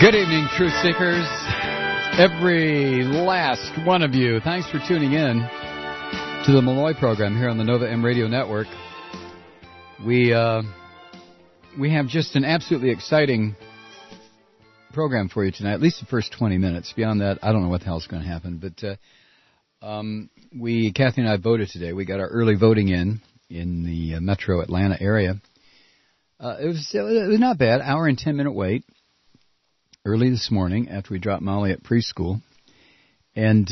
Good evening, Truth Seekers. Every last one of you, thanks for tuning in to the Malloy program here on the Nova M Radio Network. We have just an absolutely exciting program for you tonight, at least the first 20 minutes. Beyond that, I don't know what the hell's going to happen. But Kathy and I voted today. We got our early voting in the metro Atlanta area. It was not bad, hour and 10-minute wait. Early this morning after we dropped Molly at preschool. And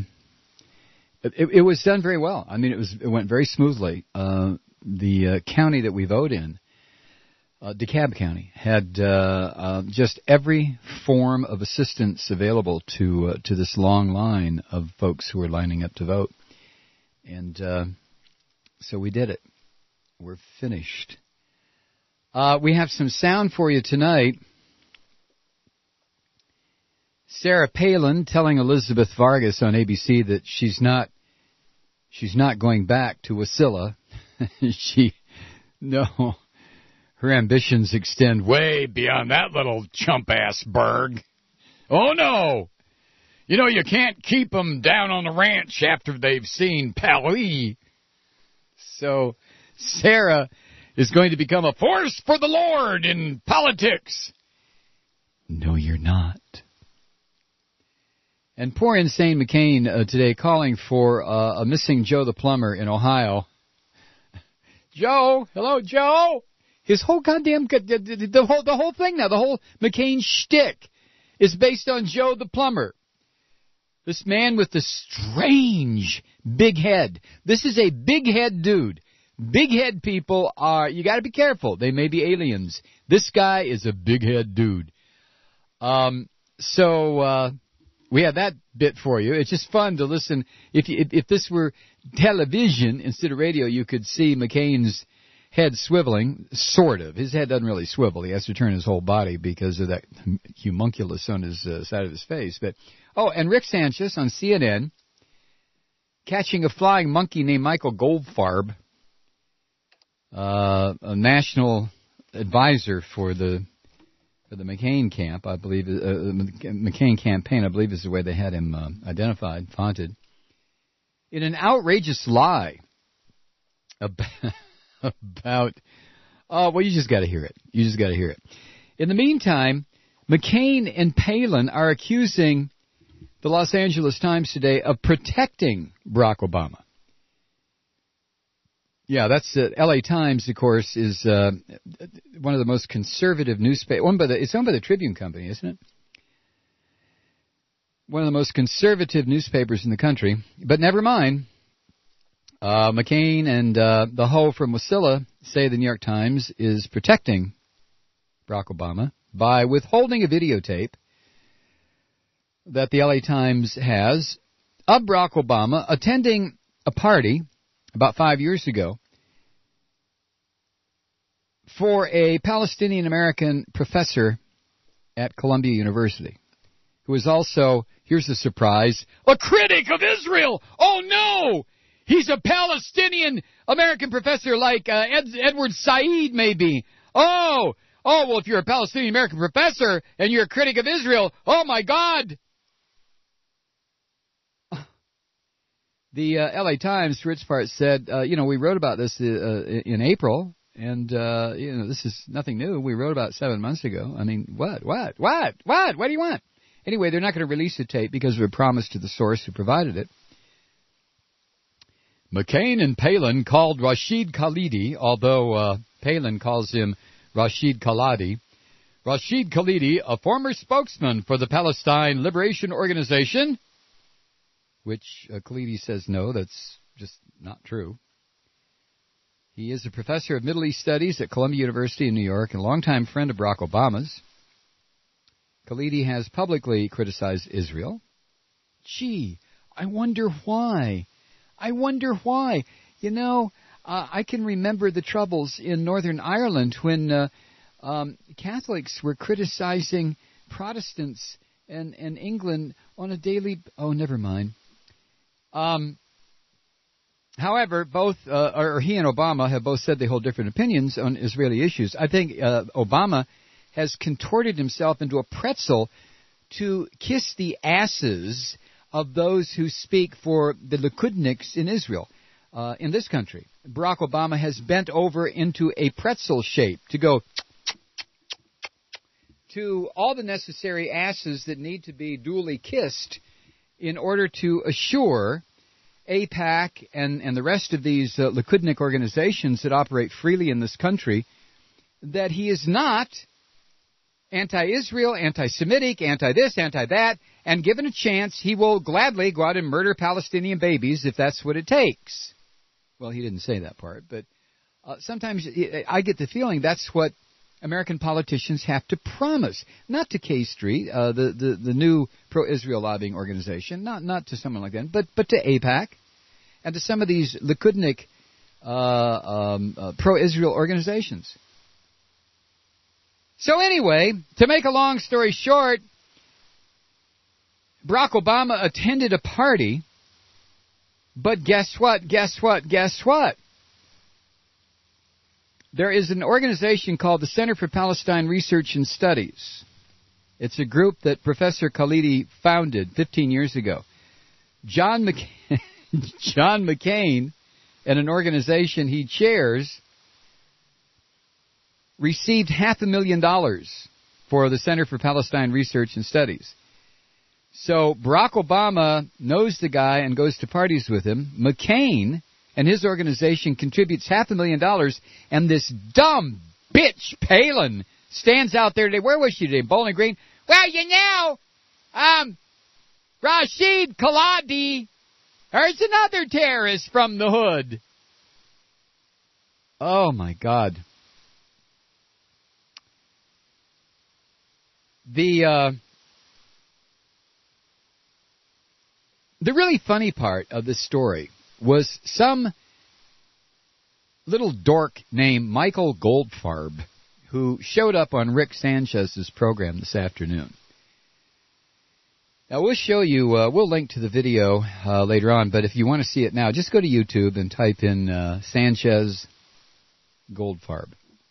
it was done very well. I mean, it went very smoothly. The county that we vote in, DeKalb County, had just every form of assistance available to this long line of folks who were lining up to vote. And so we did it. We're finished. We have some sound for you tonight. Sarah Palin telling Elizabeth Vargas on ABC that she's not going back to Wasilla. Her ambitions extend way beyond that little chump-ass burg. Oh, no. You know, you can't keep them down on the ranch after they've seen Paris. So Sarah is going to become a force for the Lord in politics. No, you're not. And poor insane McCain today calling for a missing Joe the plumber in Ohio. Joe, hello, Joe. His whole goddamn the whole thing now, the whole McCain shtick is based on Joe the plumber. This man with the strange big head. This is a big head dude. Big head people you got to be careful. They may be aliens. This guy is a big head dude. We have that bit for you. It's just fun to listen. If this were television instead of radio, you could see McCain's head swiveling, sort of. His head doesn't really swivel. He has to turn his whole body because of that homunculus on his side of his face. And Rick Sanchez on CNN catching a flying monkey named Michael Goldfarb, a national advisor for the McCain camp, I believe, McCain campaign, I believe is the way they had him identified, fonted, in an outrageous lie about, you just got to hear it. You just got to hear it. In the meantime, McCain and Palin are accusing the Los Angeles Times today of protecting Barack Obama. Yeah, that's L.A. Times, of course, is one of the most conservative newspapers. It's owned by the Tribune Company, isn't it? One of the most conservative newspapers in the country. But never mind. McCain and the hoe from Wasilla say the New York Times is protecting Barack Obama by withholding a videotape that the L.A. Times has of Barack Obama attending a party about 5 years ago for a Palestinian-American professor at Columbia University, who is also, here's the surprise, a critic of Israel. Oh, no! He's a Palestinian-American professor like Edward Said, maybe. Oh, well, if you're a Palestinian-American professor and you're a critic of Israel, oh, my God! The L.A. Times, for its part, said, we wrote about this in April, and, this is nothing new. We wrote about it 7 months ago. I mean, what? What do you want? Anyway, they're not going to release the tape because of a promise to the source who provided it. McCain and Palin called Rashid Khalidi, although Palin calls him Rashid Khalidi. Rashid Khalidi, a former spokesman for the Palestine Liberation Organization, which Khalidi says, no, that's just not true. He is a professor of Middle East Studies at Columbia University in New York and a longtime friend of Barack Obama's. Khalidi has publicly criticized Israel. Gee, I wonder why. I can remember the troubles in Northern Ireland when Catholics were criticizing Protestants and England on a daily... Oh, never mind. However, both he and Obama have both said they hold different opinions on Israeli issues. I think Obama has contorted himself into a pretzel to kiss the asses of those who speak for the Likudniks in Israel, in this country. Barack Obama has bent over into a pretzel shape to go to all the necessary asses that need to be duly kissed in order to assure AIPAC and the rest of these Likudnik organizations that operate freely in this country that he is not anti-Israel, anti-Semitic, anti-this, anti-that, and given a chance, he will gladly go out and murder Palestinian babies if that's what it takes. Well, he didn't say that part, but sometimes I get the feeling that's what American politicians have to promise. Not to K Street, the new pro-Israel lobbying organization, not to someone like that, but to AIPAC and to some of these Likudnik pro-Israel organizations. So anyway, to make a long story short, Barack Obama attended a party, but guess what? There is an organization called the Center for Palestine Research and Studies. It's a group that Professor Khalidi founded 15 years ago. John McCain and an organization he chairs received $500,000 for the Center for Palestine Research and Studies. So Barack Obama knows the guy and goes to parties with him. McCain and his organization contributes $500,000, and this dumb bitch Palin stands out there today. Where was she today? Bowling Green? Well, you know, Rashid Khalidi, there's another terrorist from the hood. Oh, my God. The really funny part of this story was some little dork named Michael Goldfarb who showed up on Rick Sanchez's program this afternoon. Now, we'll show you, we'll link to the video later on, but if you want to see it now, just go to YouTube and type in Sanchez Goldfarb.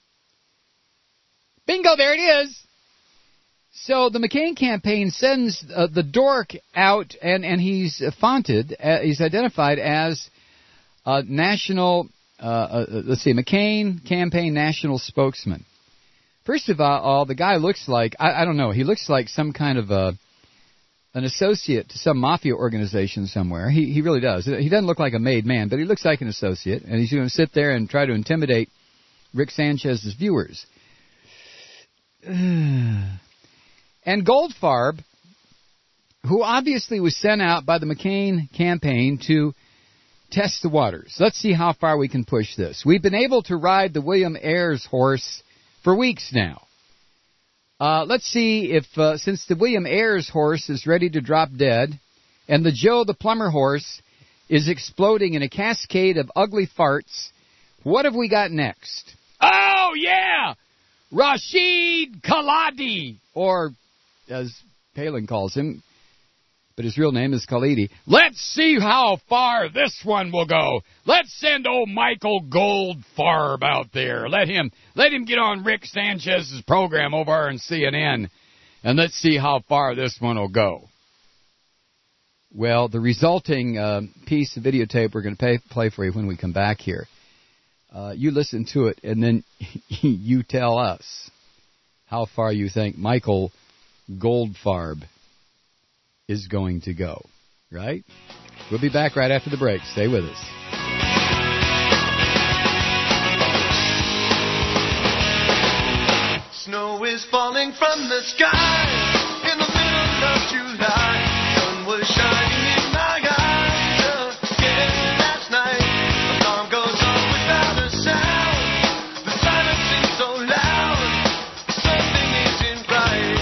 Bingo, there it is! So the McCain campaign sends the dork out, and he's he's identified as national, McCain campaign national spokesman. First of all, the guy looks like, I don't know, he looks like some kind of an associate to some mafia organization somewhere. He really does. He doesn't look like a made man, but he looks like an associate, and he's going to sit there and try to intimidate Rick Sanchez's viewers. And Goldfarb, who obviously was sent out by the McCain campaign to test the waters. Let's see how far we can push this. We've been able to ride the William Ayers horse for weeks now. Let's see if, since the William Ayers horse is ready to drop dead, and the Joe the Plumber horse is exploding in a cascade of ugly farts, what have we got next? Oh, yeah! Rashid Khalidi, or as Palin calls him, but his real name is Khalidi. Let's see how far this one will go. Let's send old Michael Goldfarb out there. Let him get on Rick Sanchez's program over on CNN, and let's see how far this one will go. Well, the resulting piece of videotape we're going to play for you when we come back here. You listen to it, and then you tell us how far you think Michael Goldfarb is going to go, right? We'll be back right after the break. Stay with us. Snow is falling from the sky in the middle of July. Sun was shining in my eyes again last night. Alarm goes off without a sound. The silence seems so loud. Something isn't right.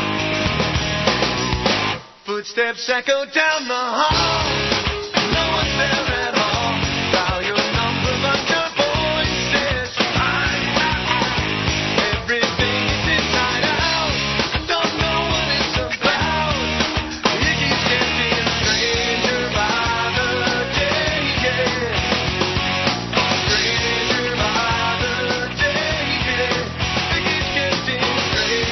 Footsteps echo down the hall. No one's there at all. Dial your number, but your voice says hi. Everything is inside out. Don't know what it's about. It keeps getting stranger by the day. Stranger by the day. It keeps getting stranger.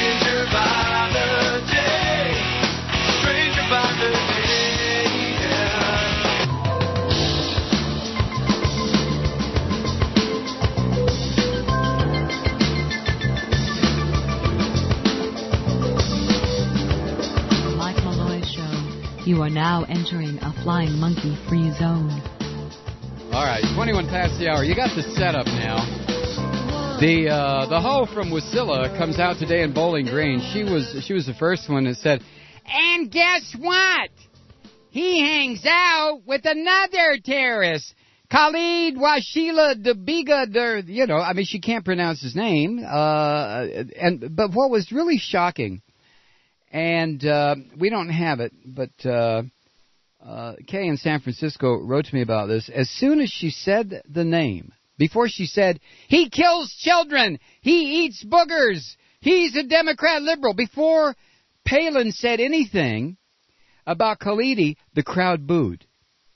You are now entering a flying monkey free zone. All right, 21 past the hour. You got the setup now. The hoe from Wasilla comes out today in Bowling Green. She was the first one that said, and guess what? He hangs out with another terrorist, Khalid Washila Dabiga. I mean, she can't pronounce his name. But what was really shocking, and we don't have it, but Kay in San Francisco wrote to me about this. As soon as she said the name, before she said, he kills children, he eats boogers, he's a Democrat liberal, before Palin said anything about Khalidi, the crowd booed.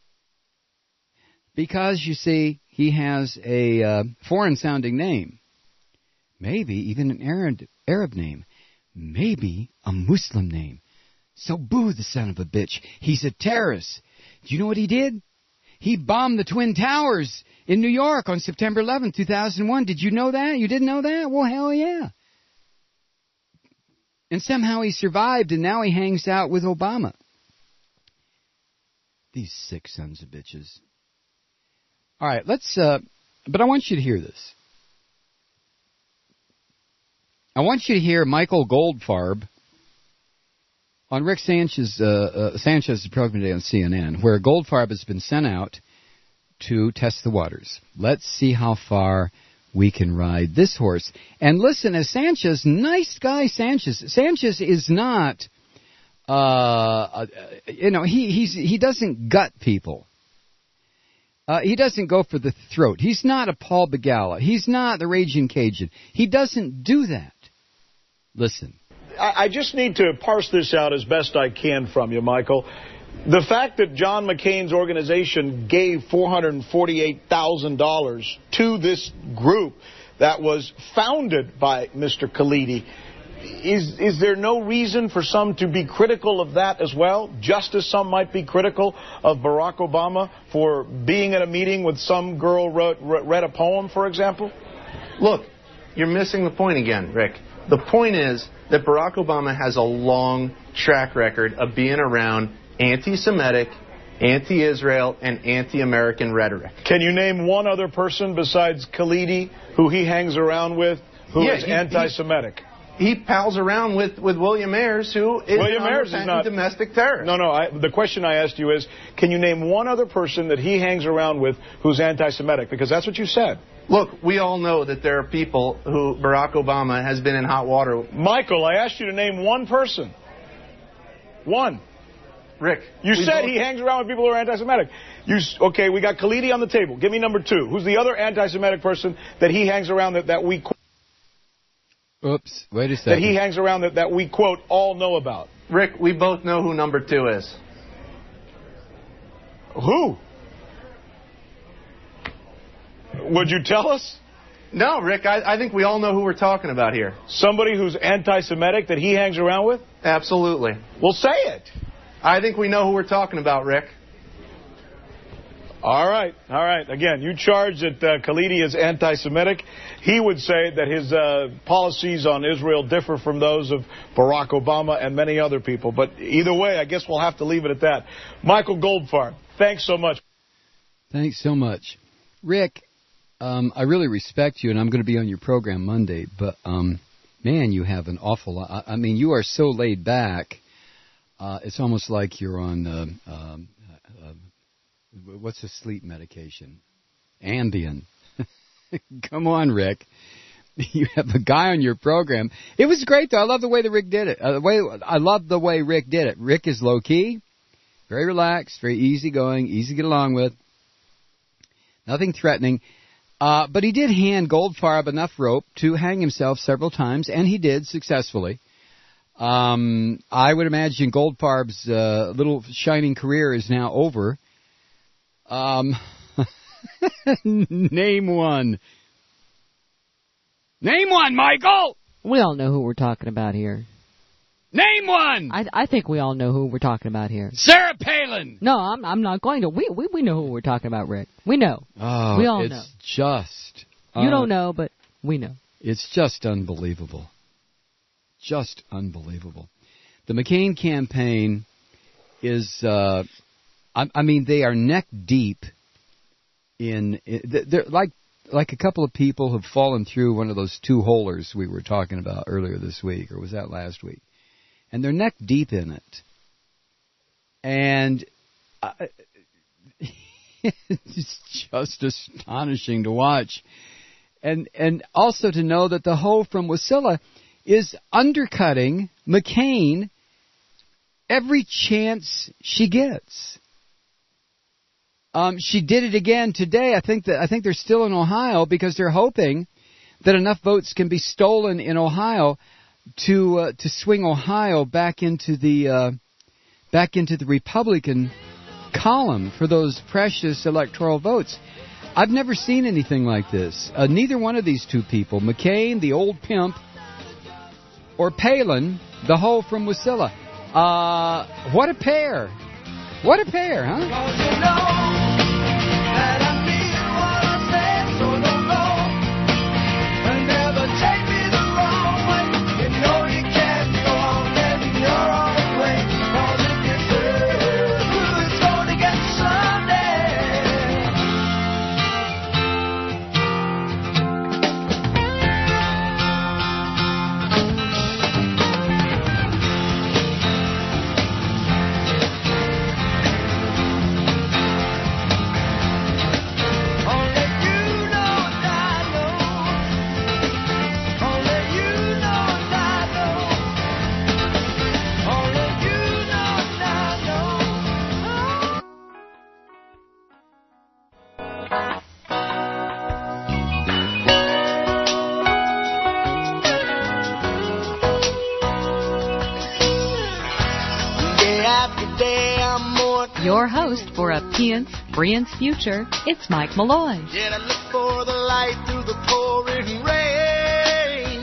Because, you see, he has a foreign-sounding name. Maybe even an Arab name. Maybe a Muslim name. So boo the son of a bitch. He's a terrorist. Do you know what he did? He bombed the Twin Towers in New York on September 11, 2001. Did you know that? You didn't know that? Well, hell yeah. And somehow he survived, and now he hangs out with Obama. These sick sons of bitches. All right, but I want you to hear this. I want you to hear Michael Goldfarb on Rick Sanchez's program today on CNN, where Goldfarb has been sent out to test the waters. Let's see how far we can ride this horse. And listen, as Sanchez, nice guy Sanchez is not, he doesn't gut people. He doesn't go for the throat. He's not a Paul Begala. He's not the Raging Cajun. He doesn't do that. Listen. I just need to parse this out as best I can from you, Michael. The fact that John McCain's organization gave $448,000 to this group that was founded by Mr. Khalidi, is there no reason for some to be critical of that as well, just as some might be critical of Barack Obama for being at a meeting with some girl read a poem, for example? Look, you're missing the point again, Rick. The point is that Barack Obama has a long track record of being around anti-Semitic, anti-Israel, and anti-American rhetoric. Can you name one other person besides Khalidi who he hangs around with who is anti-Semitic? He pals around with William Ayers, who is not domestic terrorist. No. The question I asked you is, can you name one other person that he hangs around with who's anti-Semitic? Because that's what you said. Look, we all know that there are people who Barack Obama has been in hot water. Michael, I asked you to name one person. One. Rick. You said he hangs around with people who are anti-Semitic. Okay, we got Khalidi on the table. Give me number two. Who's the other anti-Semitic person that he hangs around that we... Oops, wait a second. That he hangs around that we, quote, all know about? Rick, we both know who number two is. Who? Would you tell us? No, Rick, I think we all know who we're talking about here. Somebody who's anti-Semitic that he hangs around with? Absolutely. Well, say it. I think we know who we're talking about, Rick. All right. Again, you charge that Khalidi is anti-Semitic. He would say that his policies on Israel differ from those of Barack Obama and many other people. But either way, I guess we'll have to leave it at that. Michael Goldfarb, thanks so much. Thanks so much. Rick, I really respect you, and I'm going to be on your program Monday. But, man, you have an awful lot. I mean, you are so laid back. It's almost like you're on... what's the sleep medication? Ambien. Come on, Rick. You have a guy on your program. It was great, though. I love the way that Rick did it. I love the way Rick did it. Rick is low-key, very relaxed, very easygoing, easy to get along with, nothing threatening. But he did hand Goldfarb enough rope to hang himself several times, and he did successfully. I would imagine Goldfarb's little shining career is now over. Name one. Name one, Michael! We all know who we're talking about here. Name one! I think we all know who we're talking about here. Sarah Palin! No, I'm not going to. We know who we're talking about, Rick. We know. Oh, we all know. It's just... you don't know, but we know. It's just unbelievable. Just unbelievable. The McCain campaign is, I mean, they are neck deep in they're like a couple of people have fallen through one of those two-holers we were talking about earlier this week, or was that last week? And they're neck deep in it. And it's just astonishing to watch. And also to know that the hoe from Wasilla is undercutting McCain every chance she gets. She did it again today. I think they're still in Ohio because they're hoping that enough votes can be stolen in Ohio to swing Ohio back into the Republican column for those precious electoral votes. I've never seen anything like this. Neither one of these two people, McCain, the old pimp, or Palin, the hoe from Wasilla. What a pair! What a pair, huh? Your host for a Pience future, it's Mike Malloy. Did I look for the light through the pouring rain?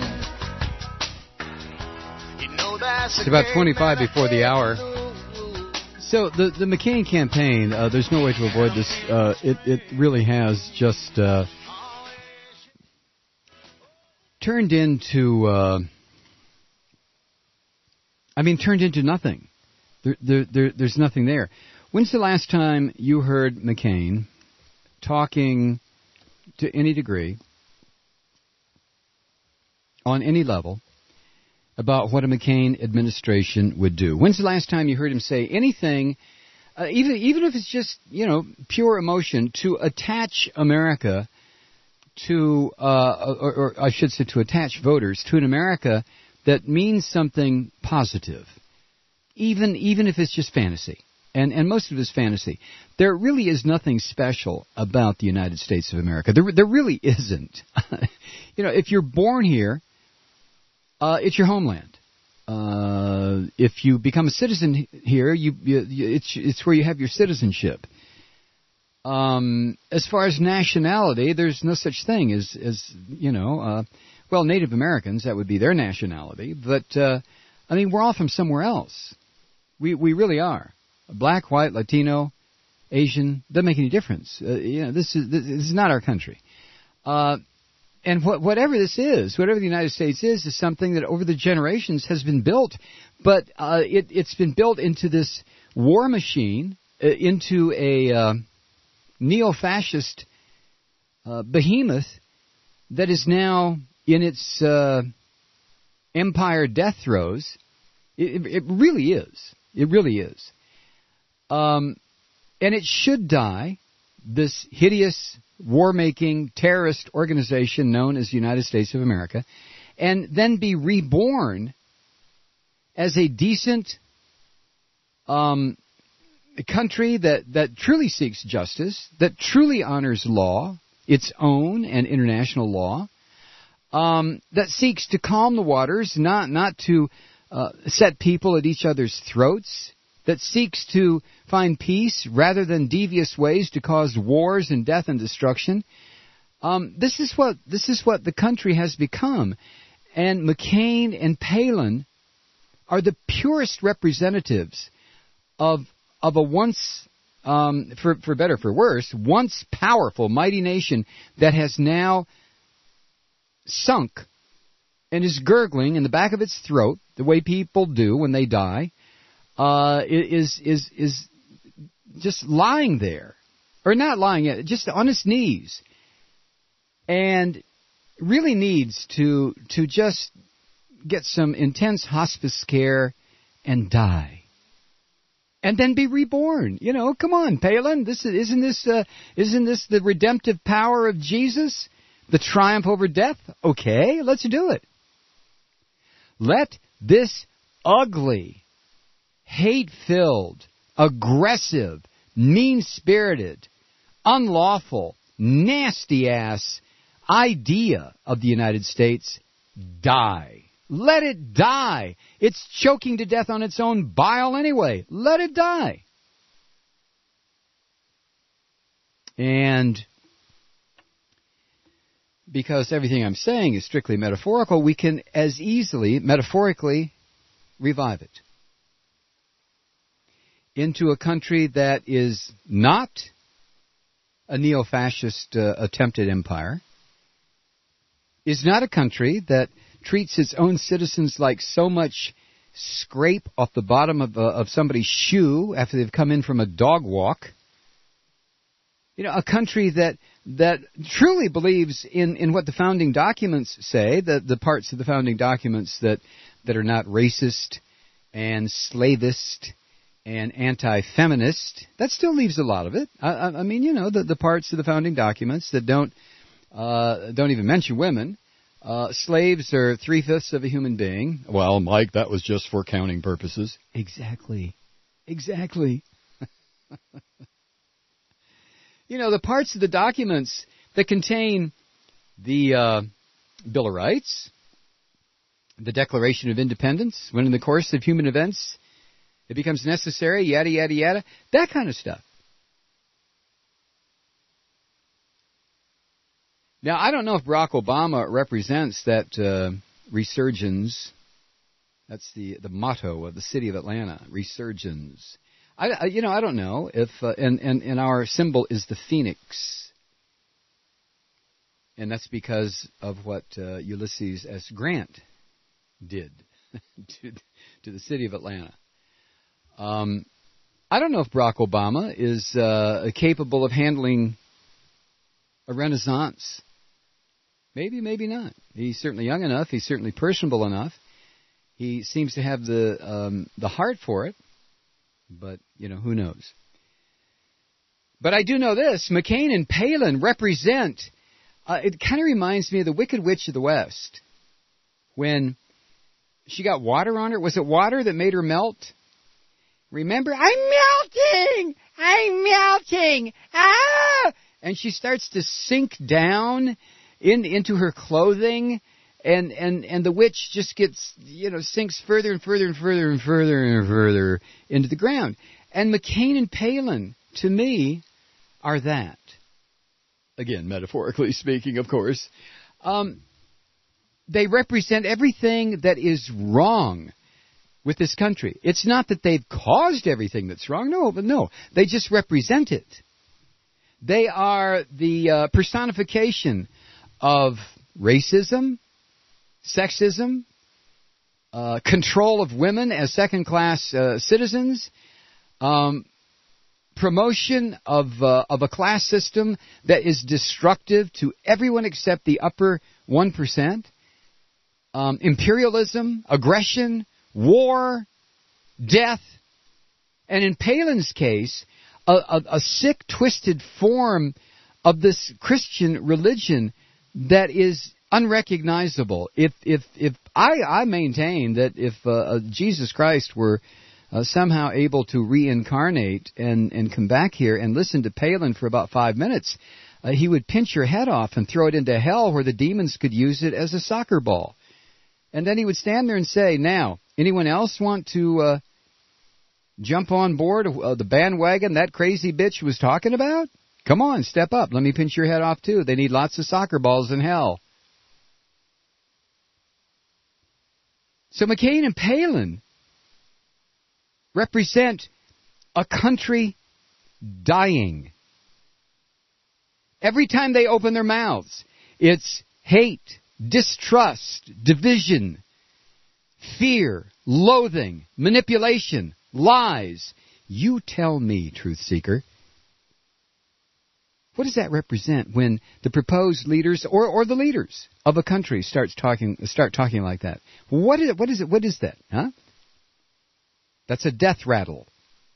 You know that's it's about 25 before the hour. So the McCain campaign, there's no way to avoid this. It really has just turned into nothing. There's nothing there. When's the last time you heard McCain talking to any degree, on any level, about what a McCain administration would do? When's the last time you heard him say anything, even if it's just, pure emotion, to attach America to, or I should say to attach voters to an America that means something positive, even if it's just fantasy? And most of it is fantasy. There really is nothing special about the United States of America. There really isn't. If you're born here, it's your homeland. If you become a citizen here, it's where you have your citizenship. As far as nationality, there's no such thing as Native Americans, that would be their nationality. But we're all from somewhere else. We really are. Black, white, Latino, Asian, doesn't make any difference. This is not our country. And whatever this is, whatever the United States is something that over the generations has been built, but it's been built into this war machine, into a neo-fascist behemoth that is now in its empire death throes. It really is. It really is. And it should die, this hideous, war-making, terrorist organization known as the United States of America, and then be reborn as a decent country that truly seeks justice, that truly honors law, its own and international law, that seeks to calm the waters, not to set people at each other's throats, that seeks to find peace rather than devious ways to cause wars and death and destruction. This is what the country has become. And McCain and Palin are the purest representatives of a once, for better or for worse, once powerful, mighty nation that has now sunk and is gurgling in the back of its throat, the way people do when they die, is just lying there, or not lying yet, just on his knees, and really needs to just get some intense hospice care and die, and then be reborn. Come on, Palin. Isn't this the redemptive power of Jesus, the triumph over death? Okay, let's do it. Let this ugly, hate-filled, aggressive, mean-spirited, unlawful, nasty-ass idea of the United States die. Let it die. It's choking to death on its own bile anyway. Let it die. And because everything I'm saying is strictly metaphorical, we can as easily, metaphorically, revive it into a country that is not a neo-fascist attempted empire, is not a country that treats its own citizens like so much scrape off the bottom of somebody's shoe after they've come in from a dog walk. A country that truly believes in what the founding documents say, the parts of the founding documents that are not racist and slavist and anti-feminist. That still leaves a lot of it. I mean, the parts of the founding documents that don't even mention women. Slaves are 3/5 of a human being. Well, Mike, that was just for counting purposes. Exactly. The parts of the documents that contain the Bill of Rights, the Declaration of Independence, when in the course of human events it becomes necessary, yada, yada, yada, that kind of stuff. Now, I don't know if Barack Obama represents that resurgence. That's the motto of the city of Atlanta, resurgence. I don't know if, and our symbol is the phoenix. And that's because of what Ulysses S. Grant did to the city of Atlanta. I don't know if Barack Obama is capable of handling a renaissance. Maybe, maybe not. He's certainly young enough. He's certainly personable enough. He seems to have the heart for it. But, who knows? But I do know this. McCain and Palin represent, it kind of reminds me of the Wicked Witch of the West. When she got water on her. Was it water that made her melt? Remember? I'm melting! Ah! And she starts to sink down into her clothing, and the witch just gets, sinks further and further and further and further and further into the ground. And McCain and Palin, to me, are that. Again, metaphorically speaking, of course. They represent everything that is wrong with this country. It's not that they've caused everything that's wrong. No. They just represent it. They are the personification of racism, sexism, control of women as second-class citizens, promotion of a class system that is destructive to everyone except the upper 1%, imperialism, aggression, war, death, and in Palin's case, a sick, twisted form of this Christian religion that is unrecognizable. If I maintain that if Jesus Christ were somehow able to reincarnate and come back here and listen to Palin for about 5 minutes, he would pinch your head off and throw it into hell where the demons could use it as a soccer ball. And then he would stand there and say, now, anyone else want to jump on board the bandwagon that crazy bitch was talking about? Come on, step up. Let me pinch your head off too. They need lots of soccer balls in hell. So McCain and Palin represent a country dying. Every time they open their mouths, it's hate, distrust, division, fear, loathing, manipulation, lies. You tell me, truth seeker. What does that represent when the proposed leaders or the leaders of a country start talking like that? What is it? What is that? Huh? That's a death rattle.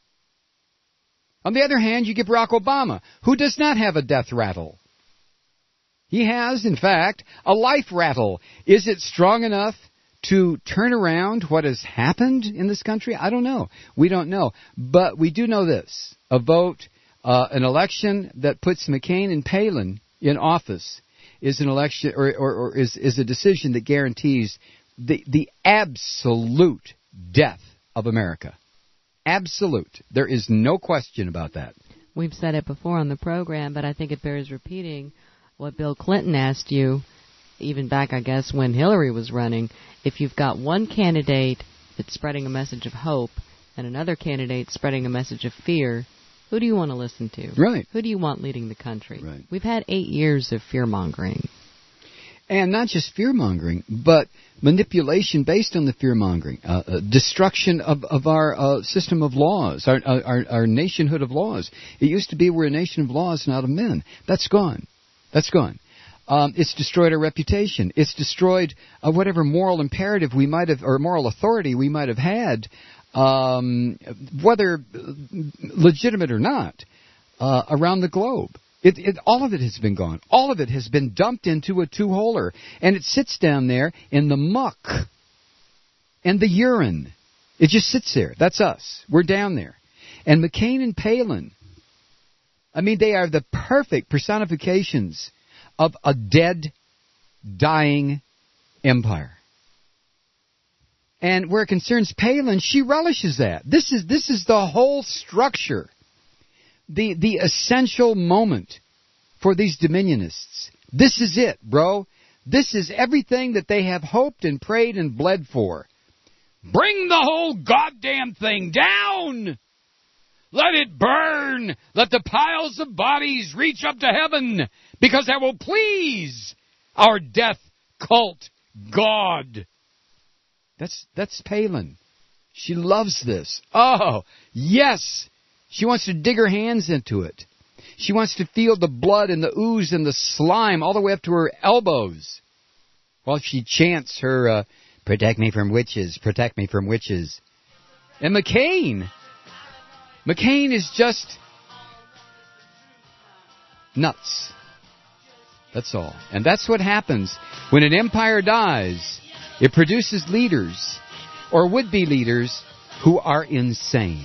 On the other hand, you get Barack Obama, who does not have a death rattle. He has, in fact, a life rattle. Is it strong enough to turn around what has happened in this country? I don't know. We don't know. But we do know this. A vote, an election that puts McCain and Palin in office is an election or is a decision that guarantees the absolute death of America. Absolute. There is no question about that. We've said it before on the program, but I think it bears repeating what Bill Clinton asked you, even back, I guess, when Hillary was running. If you've got one candidate that's spreading a message of hope and another candidate spreading a message of fear, who do you want to listen to? Right. Who do you want leading the country? Right. We've had 8 years of fear-mongering. And not just fear-mongering, but manipulation based on the fear-mongering, destruction of our system of laws, our nationhood of laws. It used to be we're a nation of laws, not of men. That's gone. That's gone. It's destroyed our reputation. It's destroyed whatever moral imperative we might have, or moral authority we might have had, whether legitimate or not, around the globe. All of it has been gone. All of it has been dumped into a two-holer. And it sits down there in the muck and the urine. It just sits there. That's us. We're down there. And McCain and Palin, I mean, they are the perfect personifications of a dead, dying empire. And where it concerns Palin, she relishes that. This is the whole structure. The essential moment for these dominionists. This is it, bro. This is everything that they have hoped and prayed and bled for. Bring the whole goddamn thing down! Let it burn! Let the piles of bodies reach up to heaven, because that will please our death cult God. That's Palin. She loves this. Oh, yes! She wants to dig her hands into it. She wants to feel the blood and the ooze and the slime all the way up to her elbows while she chants her, protect me from witches, protect me from witches. And McCain is just nuts. That's all. And that's what happens when an empire dies. It produces leaders, or would-be leaders, who are insane.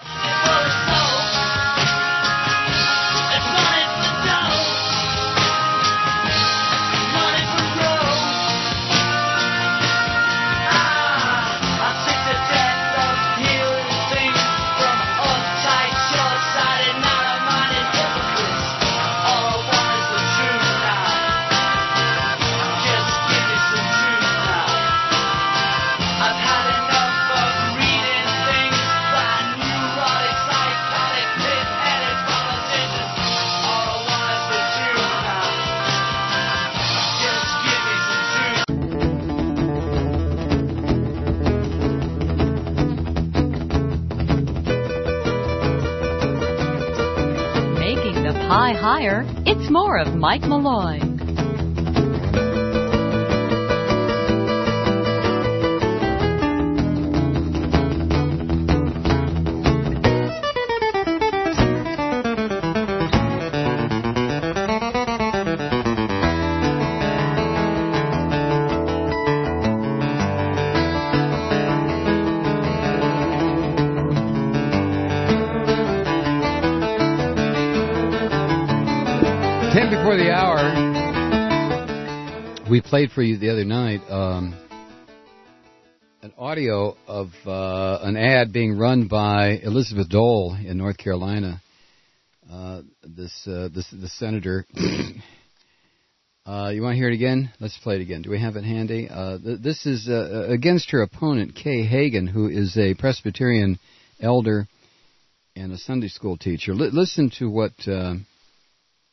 Higher, it's more of Mike Malloy. Before the hour, we played for you the other night an audio of an ad being run by Elizabeth Dole in North Carolina. This senator. You want to hear it again? Let's play it again. Do we have it handy? This is against her opponent, Kay Hagan, who is a Presbyterian elder and a Sunday school teacher. Listen to what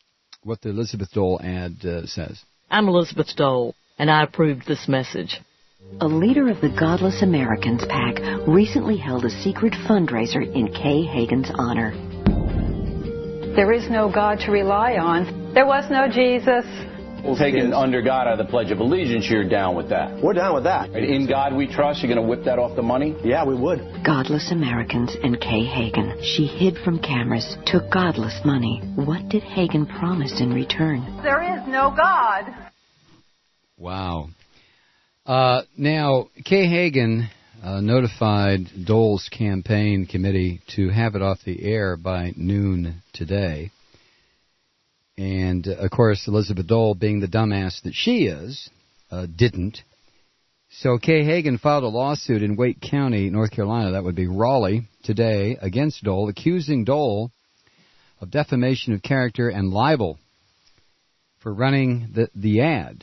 the Elizabeth Dole ad says. I'm Elizabeth Dole, and I approved this message. A leader of the Godless Americans PAC recently held a secret fundraiser in Kay Hagan's honor. There is no God to rely on. There was no Jesus. Well, taking under God out of the Pledge of Allegiance, you're down with that. We're down with that. In God we trust, you're going to whip that off the money? Yeah, we would. Godless Americans and Kay Hagan. She hid from cameras, took godless money. What did Hagan promise in return? There is no God. Wow. Now, Kay Hagan notified Dole's campaign committee to have it off the air by noon today. And, of course, Elizabeth Dole, being the dumbass that she is, didn't. So Kay Hagan filed a lawsuit in Wake County, North Carolina, that would be Raleigh, today, against Dole, accusing Dole of defamation of character and libel for running the ad.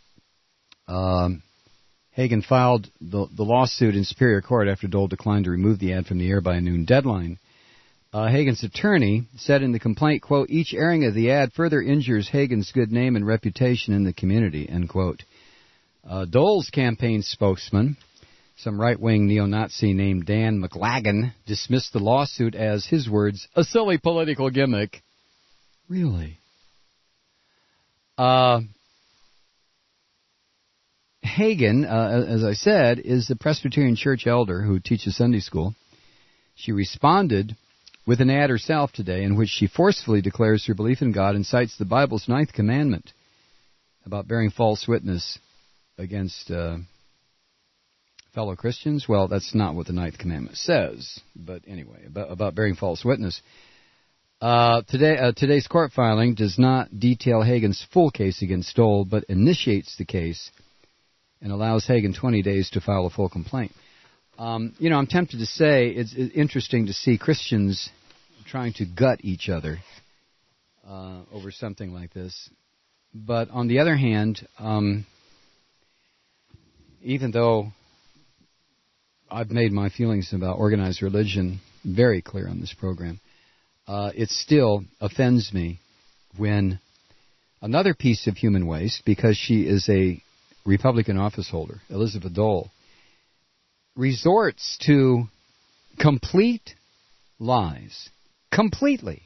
Hagan filed the lawsuit in Superior Court after Dole declined to remove the ad from the air by a noon deadline. Hagan's attorney said in the complaint, quote, each airing of the ad further injures Hagan's good name and reputation in the community, end quote. Dole's campaign spokesman, some right-wing neo-Nazi named Dan McLagan, dismissed the lawsuit as, his words, a silly political gimmick. Really? Hagan, as I said, is the Presbyterian church elder who teaches Sunday school. She responded with an ad herself today in which she forcefully declares her belief in God and cites the Bible's 9th commandment about bearing false witness against fellow Christians. Well, that's not what the 9th commandment says, but anyway, about bearing false witness. Today's court filing does not detail Hagan's full case against Dole, but initiates the case and allows Hagan 20 days to file a full complaint. I'm tempted to say it's interesting to see Christians trying to gut each other over something like this. But on the other hand, even though I've made my feelings about organized religion very clear on this program, it still offends me when another piece of human waste, because she is a Republican office holder, Elizabeth Dole, resorts to complete lies. Completely.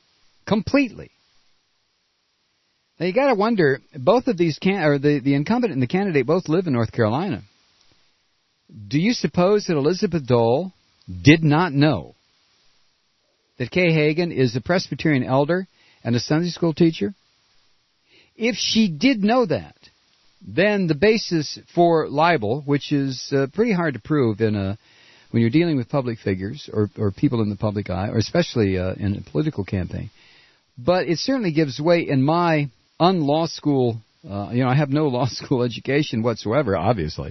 Now you got to wonder, both of these the incumbent and the candidate both live in North Carolina. Do you suppose that Elizabeth Dole did not know that Kay Hagan is a Presbyterian elder and a Sunday school teacher? If she did know that, then the basis for libel, which is pretty hard to prove when you're dealing with public figures or people in the public eye, or especially in a political campaign. But it certainly gives way in my un-law school, I have no law school education whatsoever, obviously.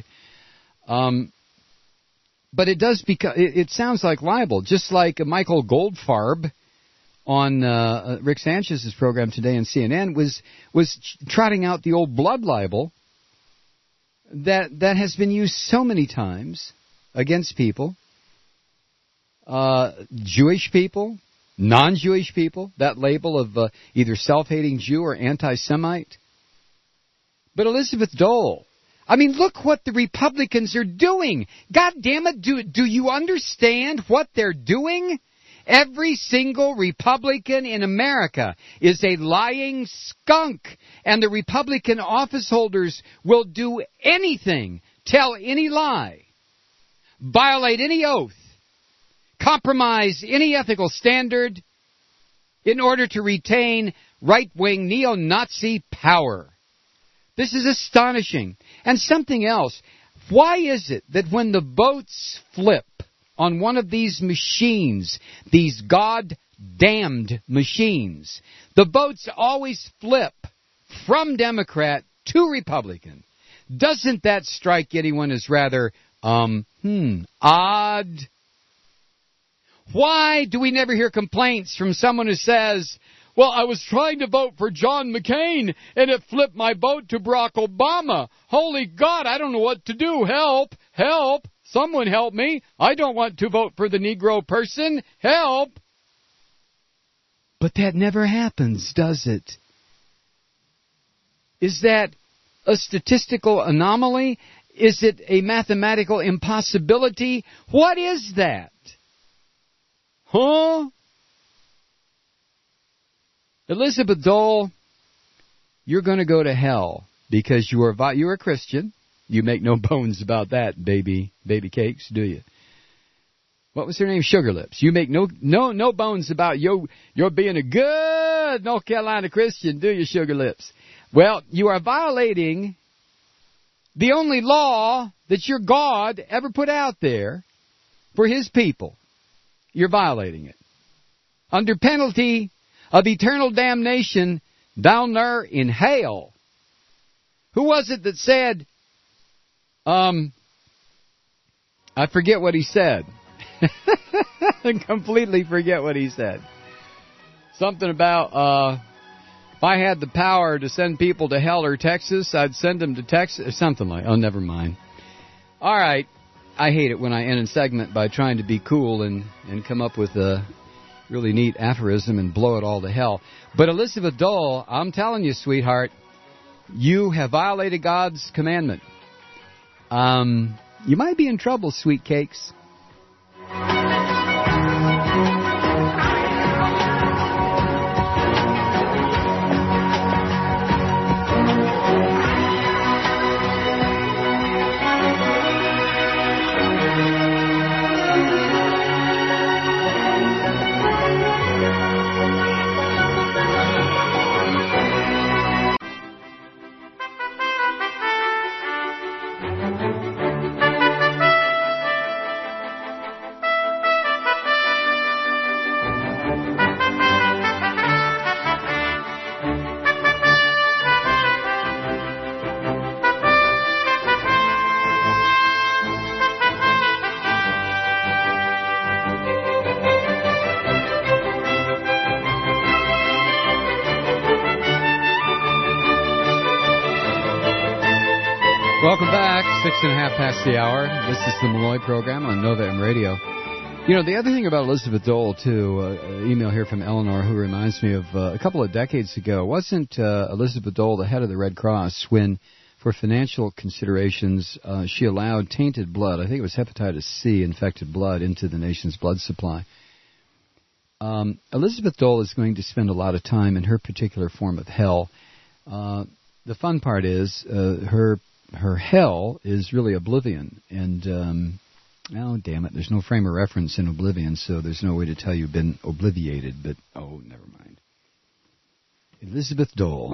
But it does it sounds like libel, just like Michael Goldfarb on Rick Sanchez's program today on CNN was trotting out the old blood libel that has been used so many times against people, Jewish people, non-Jewish people, that label of either self-hating Jew or anti-Semite. But Elizabeth Dole, I mean, look what the Republicans are doing. God damn it, do you understand what they're doing? Every single Republican in America is a lying skunk, and the Republican office holders will do anything, tell any lie, violate any oath, compromise any ethical standard in order to retain right-wing neo-Nazi power. This is astonishing. And something else, why is it that when the votes flip on one of these machines, these God-damned machines, the votes always flip from Democrat to Republican? Doesn't that strike anyone as rather, odd? Why do we never hear complaints from someone who says, well, I was trying to vote for John McCain, and it flipped my vote to Barack Obama. Holy God, I don't know what to do. Help! Help! Someone help me. I don't want to vote for the Negro person. Help! But that never happens, does it? Is that a statistical anomaly? Is it a mathematical impossibility? What is that? Huh? Elizabeth Dole, you're going to go to hell because you're a Christian. You make no bones about that, baby cakes, do you? What was her name? Sugar Lips. You make no bones about you're being a good North Carolina Christian, do you, Sugar Lips? Well, you are violating the only law that your God ever put out there for His people. You're violating it. Under penalty of eternal damnation down there in hell. Who was it that said, I forget what he said. I completely forget what he said. Something about, if I had the power to send people to hell or Texas, I'd send them to Texas, or something like, oh, never mind. All right. I hate it when I end a segment by trying to be cool and come up with a really neat aphorism and blow it all to hell. But Elizabeth Dole, I'm telling you, sweetheart, you have violated God's commandment. You might be in trouble, sweet cakes. Welcome back. 6:30 past the hour. This is the Malloy program on Nova M Radio. You know, the other thing about Elizabeth Dole, too, email here from Eleanor, who reminds me of a couple of decades ago. Wasn't Elizabeth Dole the head of the Red Cross when, for financial considerations, she allowed tainted blood, I think it was hepatitis C infected blood, into the nation's blood supply? Elizabeth Dole is going to spend a lot of time in her particular form of hell. The fun part is her hell is really oblivion, and oh damn it, there's no frame of reference in oblivion, so there's no way to tell you've been obliviated. But oh, never mind. Elizabeth Dole.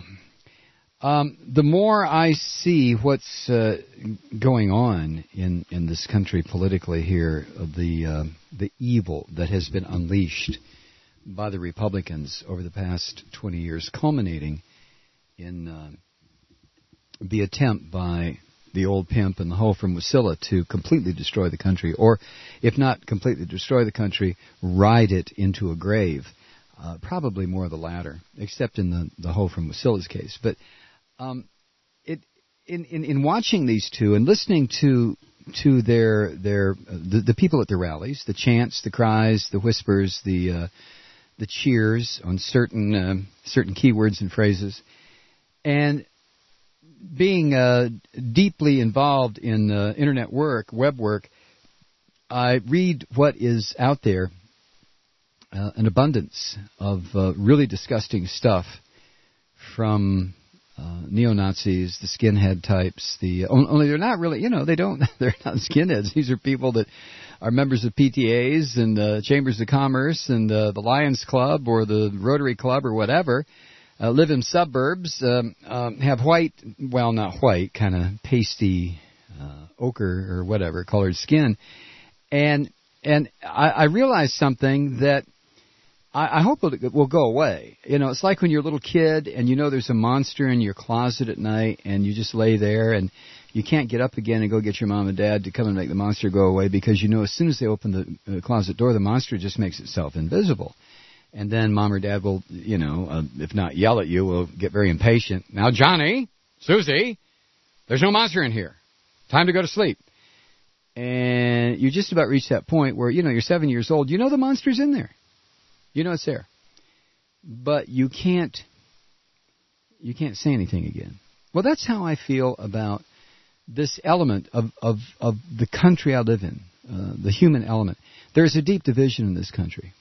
The more I see what's going on in this country politically here, the evil that has been unleashed by the Republicans over the past 20 years, culminating in the attempt by the old pimp and the hoe from Wasilla to completely destroy the country, or if not completely destroy the country, ride it into a grave. Probably more of the latter, except in the hoe from Wasilla's case. But in watching these two and listening to the people at their rallies, the chants, the cries, the whispers, the cheers on certain keywords and phrases, and being deeply involved in internet work, web work, I read what is out there, an abundance of really disgusting stuff from neo-Nazis, the skinhead types. Only they're not really, they're not skinheads. These are people that are members of PTAs and Chambers of Commerce and the Lions Club or the Rotary Club or whatever. Live in suburbs, have white, well, not white, kind of pasty, ochre or whatever colored skin, and I realized something that I hope it will go away. It's like when you're a little kid and there's a monster in your closet at night and you just lay there and you can't get up again and go get your mom and dad to come and make the monster go away because as soon as they open the closet door, the monster just makes itself invisible. And then mom or dad will, if not yell at you, will get very impatient. Now, Johnny, Susie, there's no monster in here. Time to go to sleep. And you just about reach that point where, you're 7 years old. The monster's in there. It's there. But you can't say anything again. Well, that's how I feel about this element of the country I live in, the human element. There's a deep division in this country.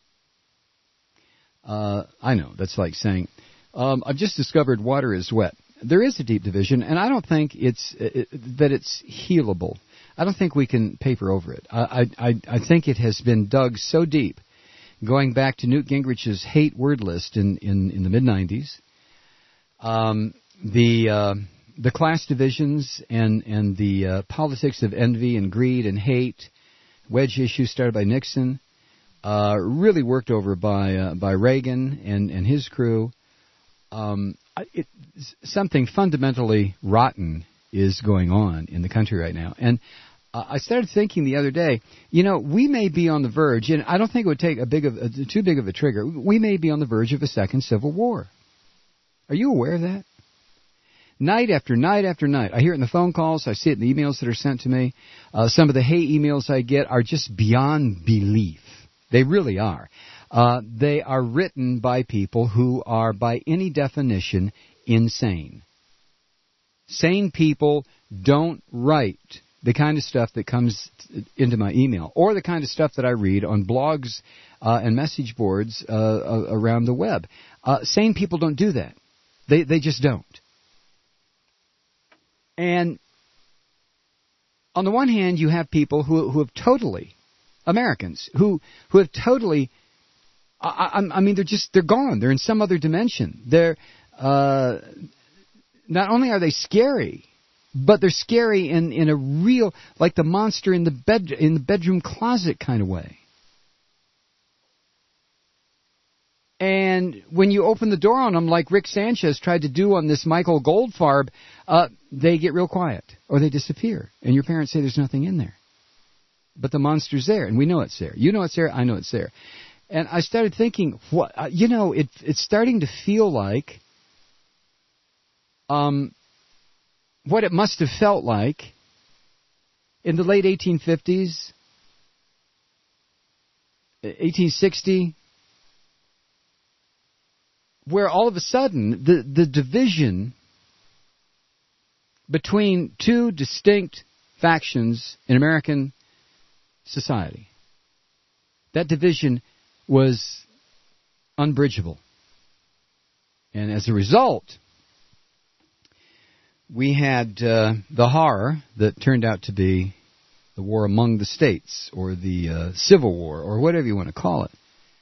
I know, that's like saying, I've just discovered water is wet. There is a deep division, and I don't think that it's healable. I don't think we can paper over it. I think it has been dug so deep, going back to Newt Gingrich's hate word list in the mid-'90s. The class divisions and the politics of envy and greed and hate, wedge issues started by Nixon, really worked over by Reagan and his crew. Something fundamentally rotten is going on in the country right now. And I started thinking the other day, we may be on the verge, and I don't think it would take too big of a trigger. We may be on the verge of a second civil war. Are you aware of that? Night after night after night. I hear it in the phone calls. I see it in the emails that are sent to me. Some of the hate emails I get are just beyond belief. They really are. They are written by people who are, by any definition, insane. Sane people don't write the kind of stuff that comes into my email, or the kind of stuff that I read on blogs and message boards around the web. Sane people don't do that. They just don't. And on the one hand, you have people who have totally, Americans, who have totally, I mean, they're gone. They're in some other dimension. They're, not only are they scary, but they're scary in a real, like the monster in the bedroom closet kind of way. And when you open the door on them, like Rick Sanchez tried to do on this Michael Goldfarb, they get real quiet, or they disappear. And your parents say there's nothing in there. But the monster's there, and we know it's there. You know it's there, I know it's there. And I started thinking, it's starting to feel like what it must have felt like in the late 1850s, 1860, where all of a sudden the division between two distinct factions in American society, that division was unbridgeable. And as a result, we had the horror that turned out to be the war among the states, or the Civil War, or whatever you want to call it.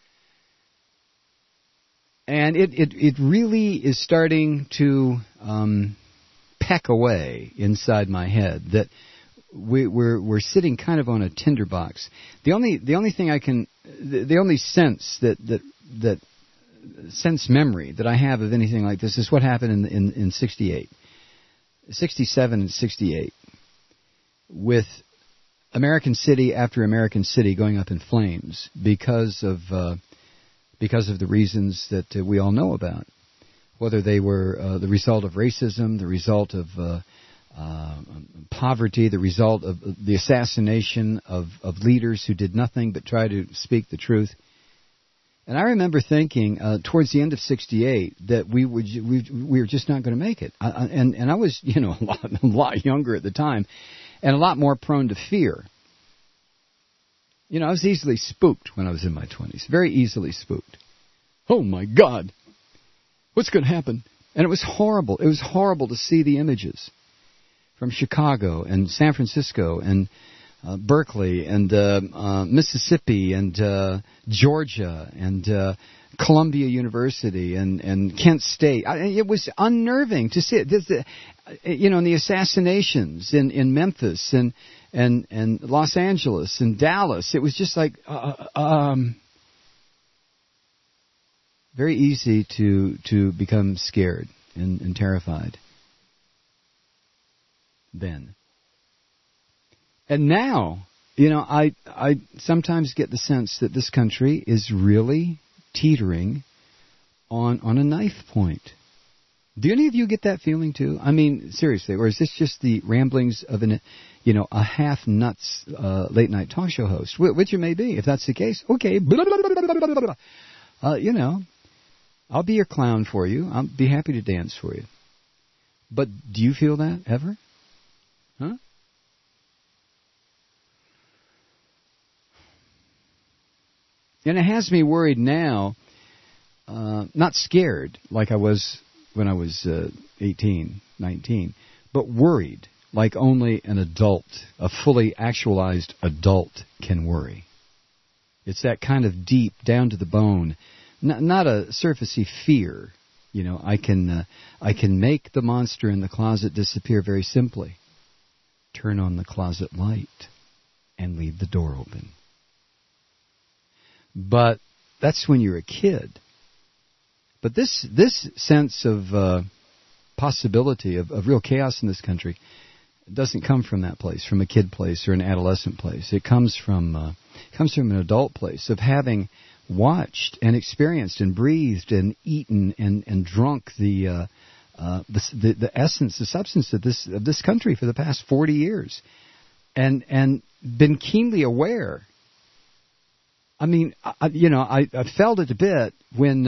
And it really is starting to peck away inside my head that we're sitting kind of on a tinderbox. The only thing the only sense that sense memory that I have of anything like this is what happened in 68, 67 and 68, with American city after American city going up in flames because of the reasons that we all know about, whether they were the result of racism, the result of poverty, the result of the assassination of leaders who did nothing but try to speak the truth. And I remember thinking towards the end of 68 that we were just not going to make it. And I was, a lot younger at the time, and a lot more prone to fear. I was easily spooked when I was in my 20s. Very easily spooked. Oh, my God. What's going to happen? And it was horrible. It was horrible to see the images from Chicago and San Francisco and Berkeley and Mississippi and Georgia and Columbia University and Kent State. It was unnerving to see it. And the assassinations in Memphis and Los Angeles and Dallas. It was just like very easy to become scared and terrified then. And now, I sometimes get the sense that this country is really teetering on a knife point. Do any of you get that feeling too? I mean, seriously, or is this just the ramblings of a half-nuts late-night talk show host, which it may be. If that's the case, okay. I'll be your clown for you. I'll be happy to dance for you. But do you feel that ever? Huh? And it has me worried now, not scared like I was when I was 18, 19, but worried like only an adult, a fully actualized adult can worry. It's that kind of deep, down to the bone, not a surfacey fear. You know, I can make the monster in the closet disappear very simply. Turn on the closet light and leave the door open. But that's when you're a kid. But this sense of possibility of real chaos in this country doesn't come from that place, from a kid place or an adolescent place. It comes from an adult place of having watched and experienced and breathed and eaten and drunk the essence, the substance of this country for the past 40 years, and been keenly aware. I mean, I felt it a bit when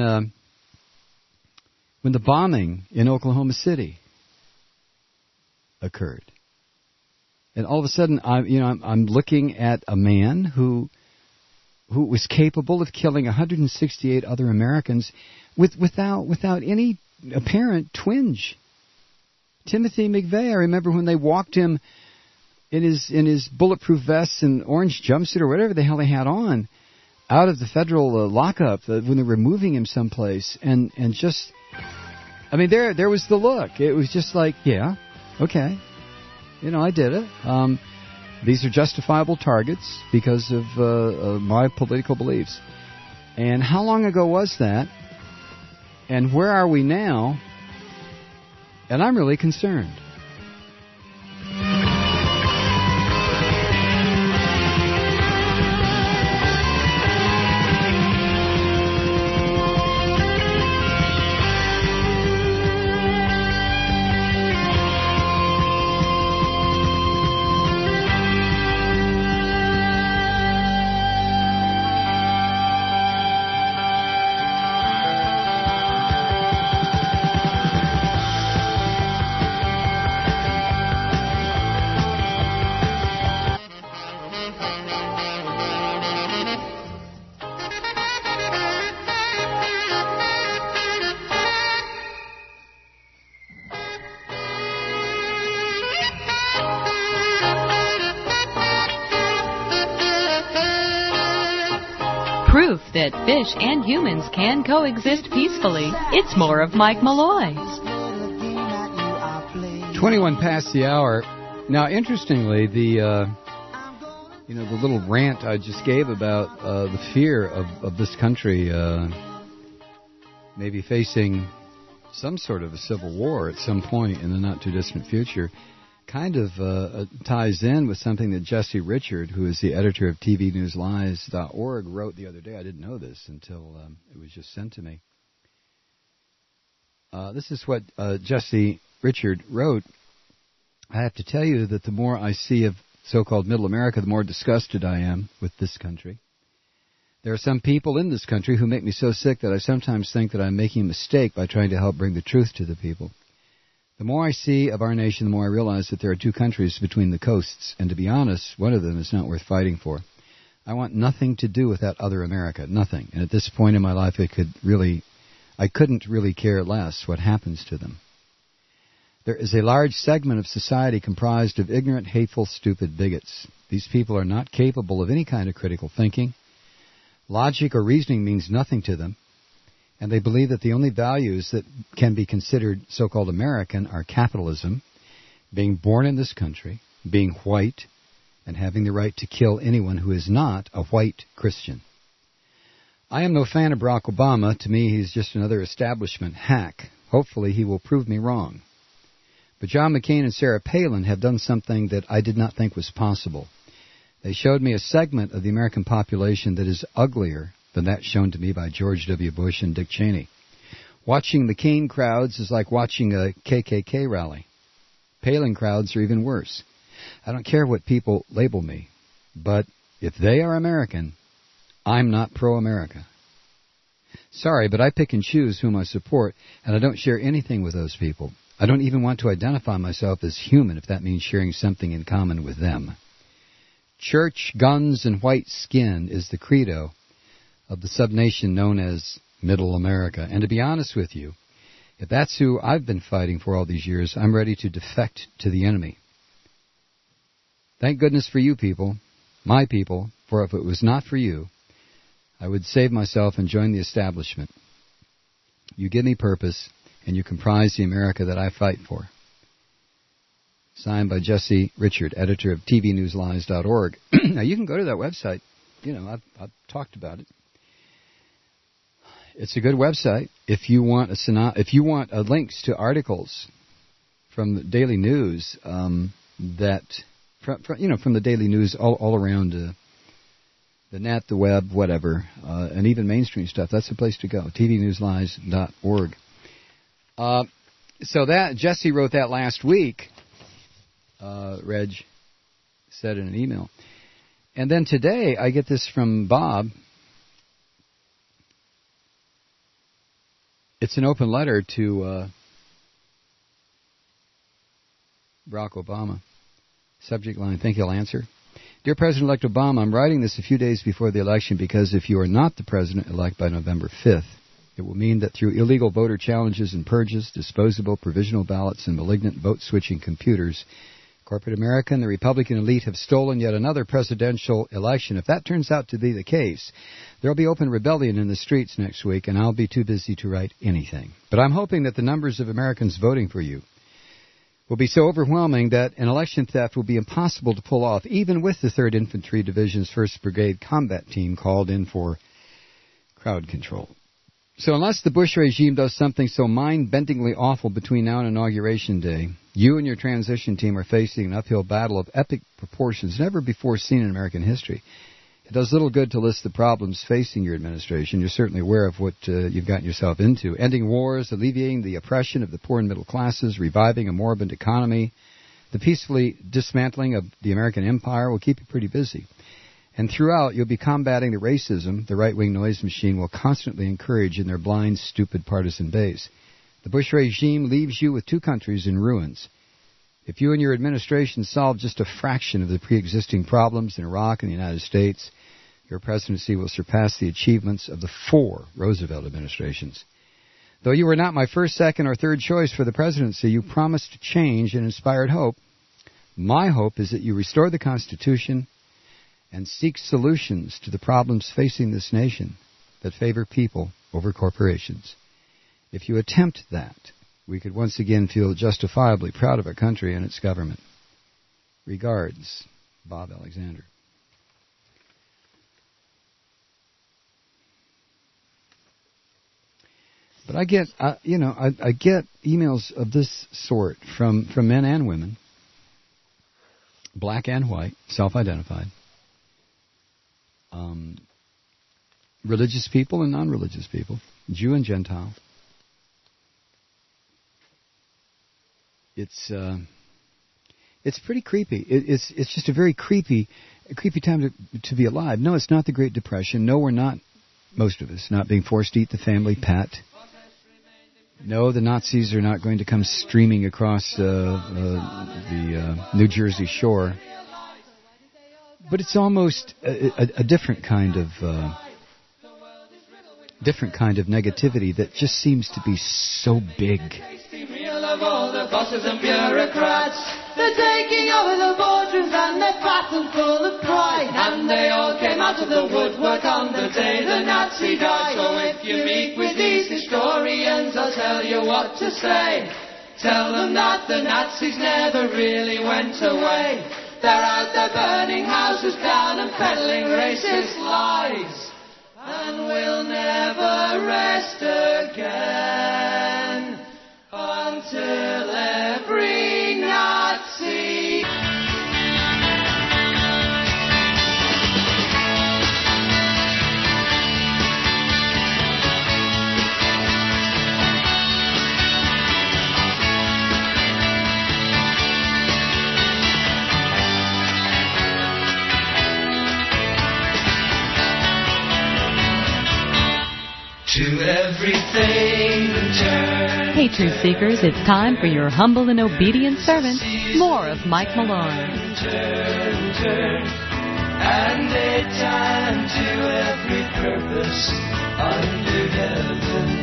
the bombing in Oklahoma City occurred. And all of a sudden, I'm looking at a man who was capable of killing 168 other Americans without any apparent twinge. Timothy McVeigh, I remember when they walked him in his bulletproof vest and orange jumpsuit or whatever the hell they had on out of the federal lockup when they were moving him someplace, and just, I mean, there was the look. It was just like, yeah, okay. I did it. These are justifiable targets because of my political beliefs. And how long ago was that? And where are we now? And I'm really concerned. Proof that fish and humans can coexist peacefully. It's more of Mike Malloy. 21 past the hour. Now, interestingly, the little rant I just gave about the fear of this country maybe facing some sort of a civil war at some point in the not-too-distant future kind of ties in with something that Jesse Richard, who is the editor of TVNewsLies.org, wrote the other day. I didn't know this until it was just sent to me. This is what Jesse Richard wrote. I have to tell you that the more I see of so-called Middle America, the more disgusted I am with this country. There are some people in this country who make me so sick that I sometimes think that I'm making a mistake by trying to help bring the truth to the people. The more I see of our nation, the more I realize that there are two countries between the coasts, and to be honest, one of them is not worth fighting for. I want nothing to do with that other America, nothing. And at this point in my life, I couldn't really care less what happens to them. There is a large segment of society comprised of ignorant, hateful, stupid bigots. These people are not capable of any kind of critical thinking. Logic or reasoning means nothing to them. And they believe that the only values that can be considered so-called American are capitalism, being born in this country, being white, and having the right to kill anyone who is not a white Christian. I am no fan of Barack Obama. To me, he's just another establishment hack. Hopefully, he will prove me wrong. But John McCain and Sarah Palin have done something that I did not think was possible. They showed me a segment of the American population that is uglier than that shown to me by George W. Bush and Dick Cheney. Watching McCain crowds is like watching a KKK rally. Palin crowds are even worse. I don't care what people label me, but if they are American, I'm not pro-America. Sorry, but I pick and choose whom I support, and I don't share anything with those people. I don't even want to identify myself as human if that means sharing something in common with them. Church, guns, and white skin is the credo of the subnation known as Middle America. And to be honest with you, if that's who I've been fighting for all these years, I'm ready to defect to the enemy. Thank goodness for you people, my people, for if it was not for you, I would save myself and join the establishment. You give me purpose, and you comprise the America that I fight for. Signed by Jesse Richard, editor of tvnewslies.org. Now, you can go to that website. You know, I've talked about it. It's a good website. If you want links to articles from the daily news from the daily news all around the net, the web, whatever, and even mainstream stuff, that's the place to go. tvnewslies.org. So that Jesse wrote that last week. Reg said in an email, and then today I get this from Bob. It's an open letter to Barack Obama. Subject line, think he'll answer. Dear President-elect Obama, I'm writing this a few days before the election because if you are not the President-elect by November 5th, it will mean that through illegal voter challenges and purges, disposable provisional ballots, and malignant vote-switching computers, corporate America and the Republican elite have stolen yet another presidential election. If that turns out to be the case, there will be open rebellion in the streets next week, and I'll be too busy to write anything. But I'm hoping that the numbers of Americans voting for you will be so overwhelming that an election theft will be impossible to pull off, even with the 3rd Infantry Division's 1st Brigade combat team called in for crowd control. So unless the Bush regime does something so mind-bendingly awful between now and Inauguration Day, you and your transition team are facing an uphill battle of epic proportions never before seen in American history. It does little good to list the problems facing your administration. You're certainly aware of what you've gotten yourself into. Ending wars, alleviating the oppression of the poor and middle classes, reviving a moribund economy, the peacefully dismantling of the American empire will keep you pretty busy. And throughout, you'll be combating the racism the right-wing noise machine will constantly encourage in their blind, stupid partisan base. The Bush regime leaves you with 2 countries in ruins. If you and your administration solve just a fraction of the pre-existing problems in Iraq and the United States, your presidency will surpass the achievements of the 4 Roosevelt administrations. Though you were not my first, second, or third choice for the presidency, you promised change and inspired hope. My hope is that you restore the Constitution and seek solutions to the problems facing this nation that favor people over corporations. If you attempt that, we could once again feel justifiably proud of our country and its government. Regards, Bob Alexander. But I get, I get emails of this sort from men and women, black and white, self-identified, religious people and non-religious people, Jew and Gentile. It's pretty creepy. It's just a very creepy time to be alive. No, it's not the Great Depression. No, we're not, most of us, not being forced to eat the family pet. No, the Nazis are not going to come streaming across the New Jersey shore. But it's almost a different kind of negativity that just seems to be so big. Of all the bosses and bureaucrats, they're taking over the boardrooms and they're fat and full of pride. And they all came out of the woodwork on the day the Nazi died. So if you meet with these historians, I'll tell you what to say. Tell them that the Nazis never really went away. They're out there burning houses down and peddling racist lies. And we'll never rest again until every Nazi To everything return. Hey, Truth Seekers, it's time for your humble and obedient servant. More of Mike Malone. Turn, and a time to every purpose under heaven.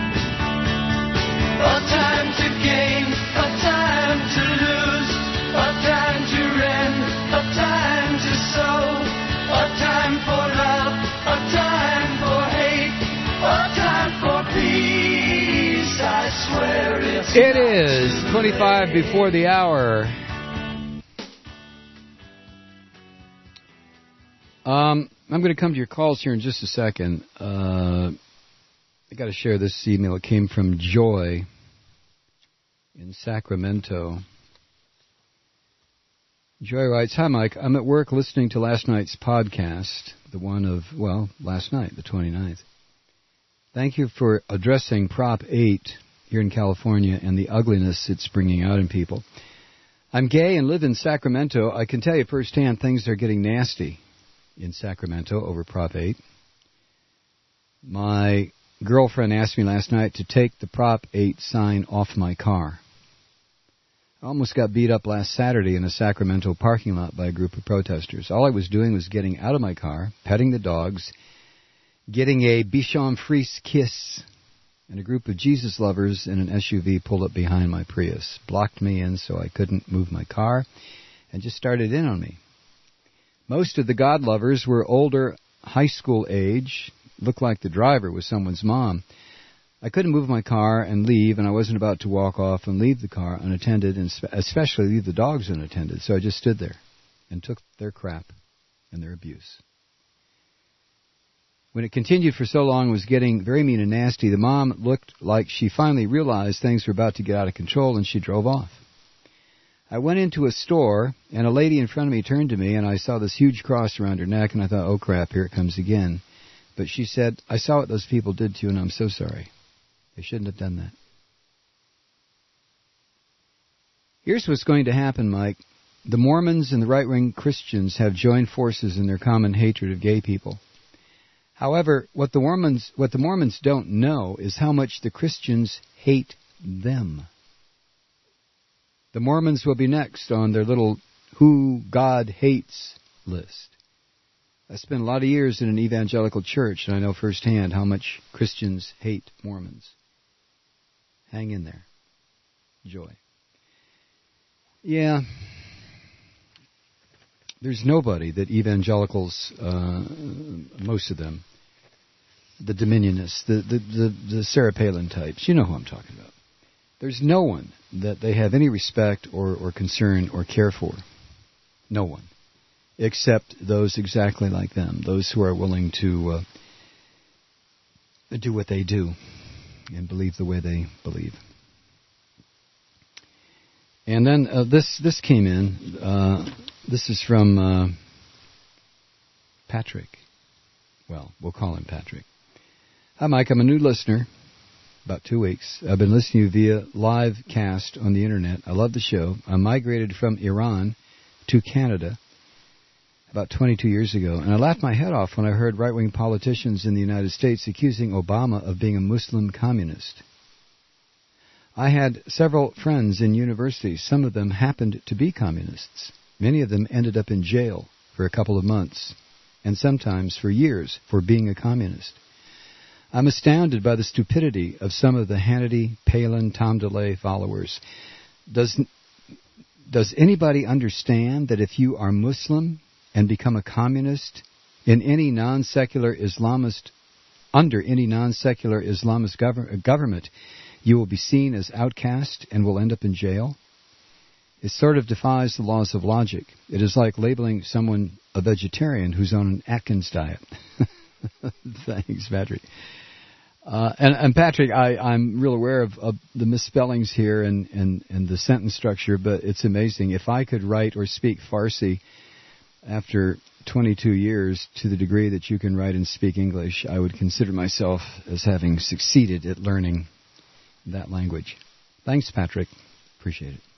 A time to gain, a time to lose, a time to rend, a time to sow, a time for love, a time for hate, a time for peace. I swear it's It is 25 before the hour. I'm going to come to your calls here in just a second. I got to share this email. It came from Joy in Sacramento. Joy writes, "Hi, Mike. I'm at work listening to last night's podcast, the one of, well, last night, the 29th. Thank you for addressing Prop 8 here in California and the ugliness it's bringing out in people. I'm gay and live in Sacramento. I can tell you firsthand things are getting nasty in Sacramento over Prop 8. My girlfriend asked me last night to take the Prop 8 sign off my car. I almost got beat up last Saturday in a Sacramento parking lot by a group of protesters. All I was doing was getting out of my car, petting the dogs, getting a Bichon Frise kiss, and a group of Jesus lovers in an SUV pulled up behind my Prius, blocked me in so I couldn't move my car, and just started in on me. Most of the God lovers were older, high school age, looked like the driver was someone's mom. I couldn't move my car and leave, and I wasn't about to walk off and leave the car unattended, and especially leave the dogs unattended, so I just stood there and took their crap and their abuse. When it continued for so long and was getting very mean and nasty, the mom looked like she finally realized things were about to get out of control, and she drove off. I went into a store, and a lady in front of me turned to me, and I saw this huge cross around her neck, and I thought, oh, crap, here it comes again. But she said, I saw what those people did to you, and I'm so sorry. They shouldn't have done that. Here's what's going to happen, Mike. The Mormons and the right-wing Christians have joined forces in their common hatred of gay people. However, what the Mormons don't know is how much the Christians hate them. The Mormons will be next on their little Who God Hates list. I spent a lot of years in an evangelical church, and I know firsthand how much Christians hate Mormons. Hang in there. Joy. Yeah. There's nobody that evangelicals, most of them, the Dominionists, the Sarah Palin types, you know who I'm talking about. There's no one that they have any respect or concern or care for. No one. Except those exactly like them, those who are willing to do what they do and believe the way they believe. And then this came in. This is from Patrick. Well, we'll call him Patrick. Hi, Mike. I'm a new listener. About 2 weeks. I've been listening to you via live cast on the Internet. I love the show. I migrated from Iran to Canada about 22 years ago, and I laughed my head off when I heard right-wing politicians in the United States accusing Obama of being a Muslim communist. I had several friends in university. Some of them happened to be communists. Many of them ended up in jail for a couple of months, and sometimes for years, for being a communist. I'm astounded by the stupidity of some of the Hannity, Palin, Tom DeLay followers. Does anybody understand that if you are Muslim and become a communist in any non-secular Islamist, under any non-secular Islamist government, you will be seen as outcast and will end up in jail? It sort of defies the laws of logic. It is like labeling someone a vegetarian who's on an Atkins diet. Thanks, Patrick. And Patrick, I'm real aware of the misspellings here and the sentence structure, but it's amazing. If I could write or speak Farsi after 22 years to the degree that you can write and speak English, I would consider myself as having succeeded at learning that language. Thanks, Patrick. Appreciate it.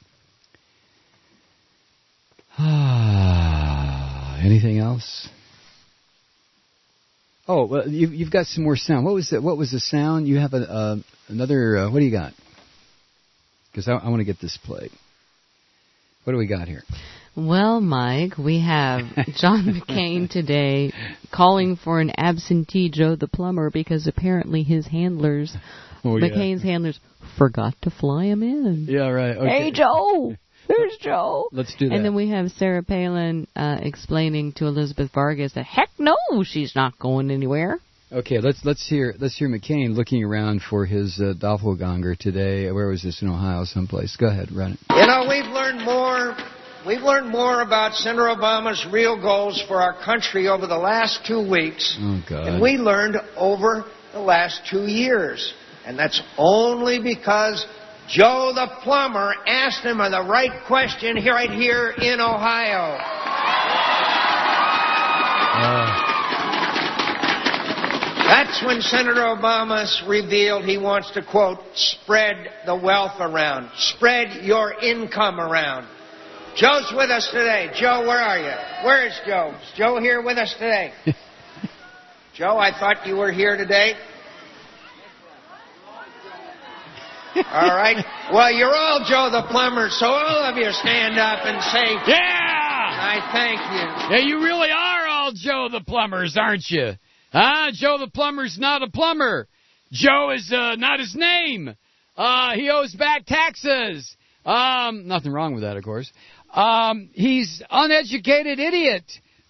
Anything else? Oh, well, you've got some more sound. What was the sound? You have another. What do you got? Because I want to get this played. What do we got here? Well, Mike, we have John McCain today calling for an absentee Joe the plumber because apparently his handlers, McCain's handlers, forgot to fly him in. Yeah, right. Okay. Hey, Joe! There's Joe. Let's do that. And then we have Sarah Palin explaining to Elizabeth Vargas that heck no, she's not going anywhere. Okay, let's hear McCain looking around for his doppelganger today. Where was this, in Ohio, someplace? Go ahead, run it. You know, we've learned more about Senator Obama's real goals for our country over the last 2 weeks than we learned over the last 2 years. And that's only because Joe the plumber asked him the right question right here in Ohio. That's when Senator Obama revealed he wants to, quote, spread the wealth around, spread your income around. Joe's with us today. Joe, where are you? Where is Joe? Is Joe here with us today? Joe, I thought you were here today. All right. Well, you're all Joe the plumber, so all of you stand up and say, yeah! I thank you. Yeah, you really are all Joe the plumbers, aren't you? Huh? Joe the plumber's not a plumber. Joe is not his name. He owes back taxes. Nothing wrong with that, of course. He's uneducated idiot.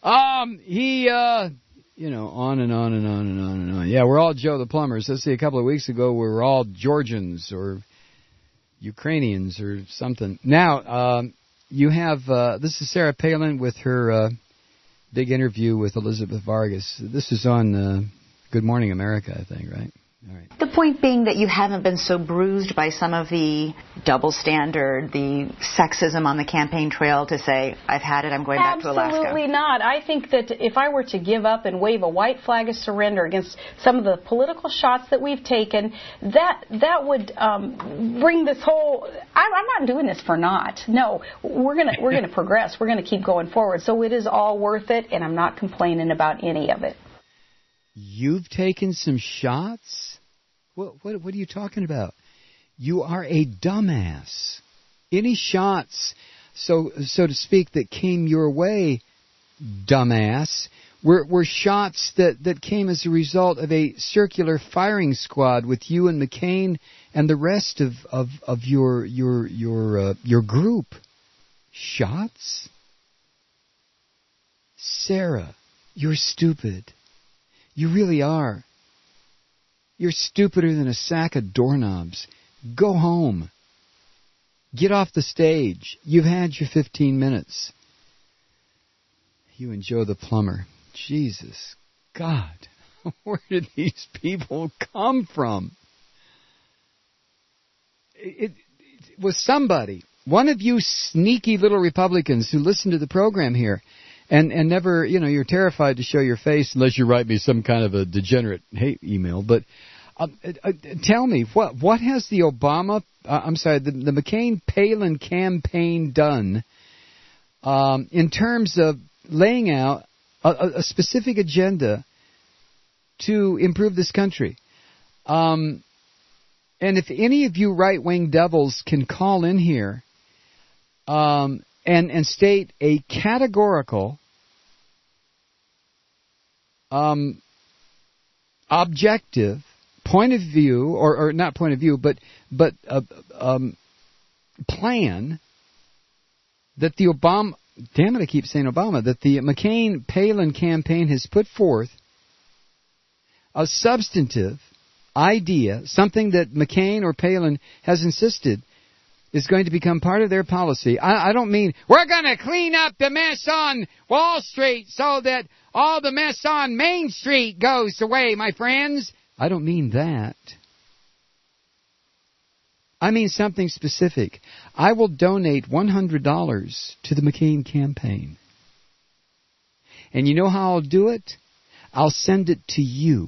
On and on and on and on and on. Yeah, we're all Joe the plumbers. Let's see, a couple of weeks ago we were all Georgians or Ukrainians or something. Now, you have, this is Sarah Palin with her big interview with Elizabeth Vargas. This is on Good Morning America, I think, right? All right. The point being that you haven't been so bruised by some of the double standard, the sexism on the campaign trail to say, I've had it, I'm going back to Alaska. Absolutely not. I think that if I were to give up and wave a white flag of surrender against some of the political shots that we've taken, that would bring this whole... I'm not doing this for naught. No, we're gonna progress. We're going to keep going forward. So it is all worth it, and I'm not complaining about any of it. You've taken some shots? What are you talking about? You are a dumbass. Any shots, so to speak, that came your way, dumbass, were shots that came as a result of a circular firing squad with you and McCain and the rest of your group. Shots? Sarah, you're stupid. You really are. You're stupider than a sack of doorknobs. Go home. Get off the stage. You've had your 15 minutes. You and Joe the plumber. Jesus God. Where did these people come from? It was somebody. One of you sneaky little Republicans who listen to the program here. And never, you're terrified to show your face unless you write me some kind of a degenerate hate email. But tell me, what has the the McCain-Palin campaign done in terms of laying out a specific agenda to improve this country? And if any of you right-wing devils can call in here and state a categorical, objective point of view, or not point of view, but plan that the Obama, damn it, I keep saying Obama, that the McCain-Palin campaign has put forth, a substantive idea, something that McCain or Palin has insisted is going to become part of their policy. I don't mean we're going to clean up the mess on Wall Street so that all the mess on Main Street goes away, my friends. I don't mean that. I mean something specific. I will donate $100 to the McCain campaign. And you know how I'll do it? I'll send it to you.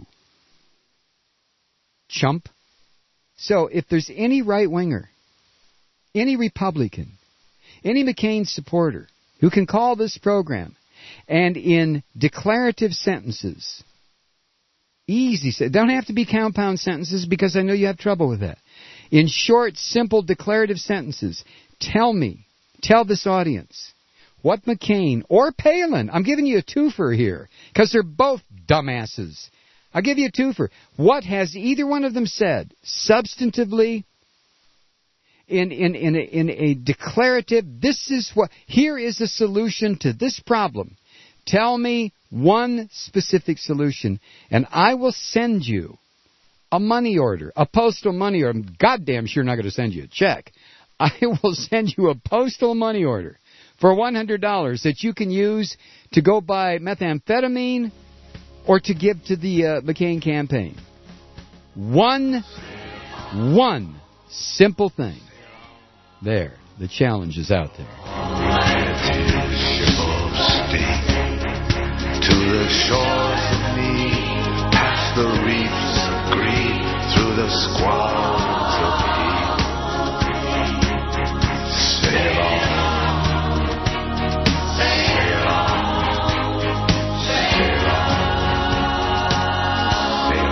Chump. So if there's any right-winger, any Republican, any McCain supporter who can call this program and in declarative sentences Easy. Don't have to be compound sentences because I know you have trouble with that. In short, simple, declarative sentences, tell this audience what McCain or Palin, I'm giving you a twofer here because they're both dumbasses. I'll give you a twofer. What has either one of them said substantively in a declarative, here is the solution to this problem. Tell me one specific solution, and I will send you a money order, a postal money order. I'm goddamn sure not going to send you a check. I will send you a postal money order for $100 that you can use to go buy methamphetamine or to give to the McCain campaign. One simple thing. There, the challenge is out there. To the shores of me, past the reefs of green, through the squalls of heat. Sail on, sail on, sail on, sail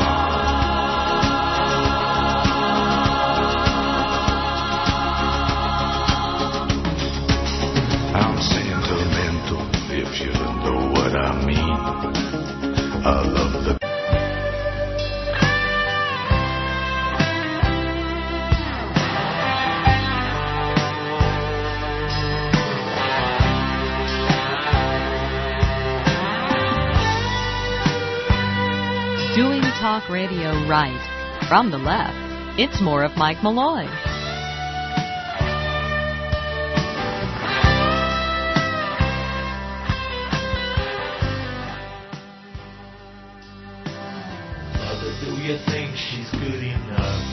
on. I'm sentimental, if you know what I mean. I love the Doing talk radio right. From the left, it's more of Mike Malloy. Do you think she's good enough?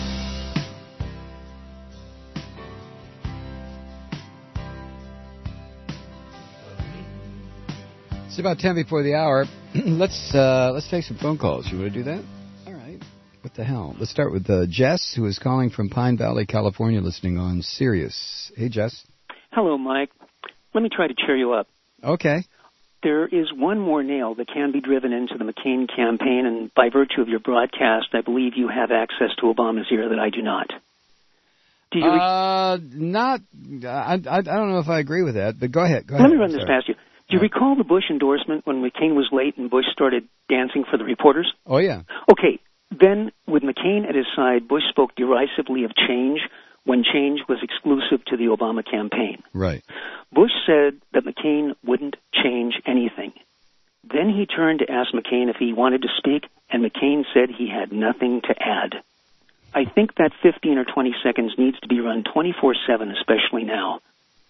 It's about 10 before the hour. Let's take some phone calls. You want to do that? All right. What the hell? Let's start with Jess, who is calling from Pine Valley, California, listening on Sirius. Hey, Jess. Hello, Mike. Let me try to cheer you up. Okay. There is one more nail that can be driven into the McCain campaign, and by virtue of your broadcast, I believe you have access to Obama's ear that I do not. Do you? I don't know if I agree with that, but go ahead. Let me run this past you. Do you recall the Bush endorsement when McCain was late and Bush started dancing for the reporters? Oh, yeah. Okay. Then, with McCain at his side, Bush spoke derisively of change when change was exclusive to the Obama campaign. Right. Bush said that McCain wouldn't change anything. Then he turned to ask McCain if he wanted to speak, and McCain said he had nothing to add. I think that 15 or 20 seconds needs to be run 24/7, especially now.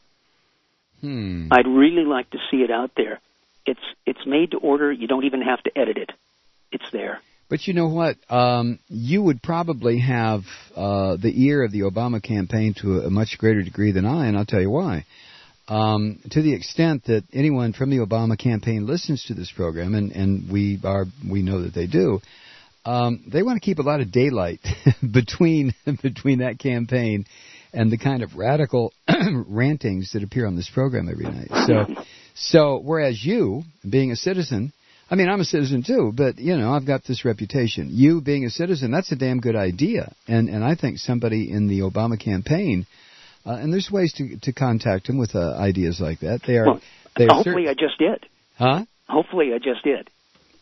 I'd really like to see it out there. It's made to order. You don't even have to edit it. It's there. But you know what? You would probably have the ear of the Obama campaign to a much greater degree than I, and I'll tell you why. To the extent that anyone from the Obama campaign listens to this program, and we know that they do, they want to keep a lot of daylight between that campaign and the kind of radical rantings that appear on this program every night. So whereas you, being a citizen, I mean, I'm a citizen too, but, you know, I've got this reputation. You being a citizen, that's a damn good idea. And I think somebody in the Obama campaign, and there's ways to contact them with ideas like that. Hopefully I just did. Huh? Hopefully I just did.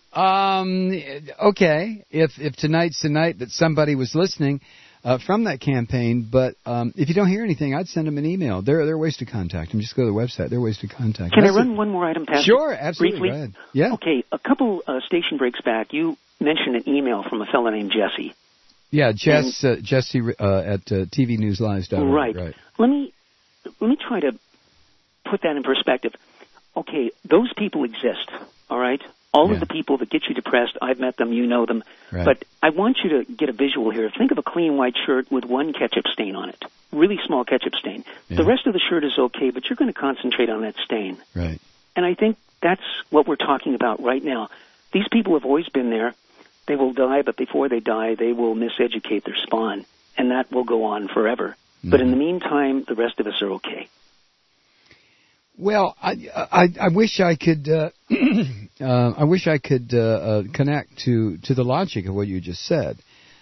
Okay. If tonight's the night that somebody was listening from that campaign, but if you don't hear anything, I'd send them an email. There are ways to contact them. Just go to the website. There are ways to contact them. Can I run one more item past Sure, you absolutely. briefly? Go ahead. Yeah. Okay, a couple station breaks back, you mentioned an email from a fellow named Jesse. Yeah, Jesse at tvnewslive.org. Right. Let me try to put that in perspective. Okay, those people exist, all right? All of the people that get you depressed, I've met them, you know them. Right. But I want you to get a visual here. Think of a clean white shirt with one ketchup stain on it, really small ketchup stain. Yeah. The rest of the shirt is okay, but you're going to concentrate on that stain. Right. And I think that's what we're talking about right now. These people have always been there. They will die, but before they die, they will miseducate their spawn, and that will go on forever. Mm-hmm. But in the meantime, the rest of us are okay. Well, I wish I could I wish I could connect to the logic of what you just said.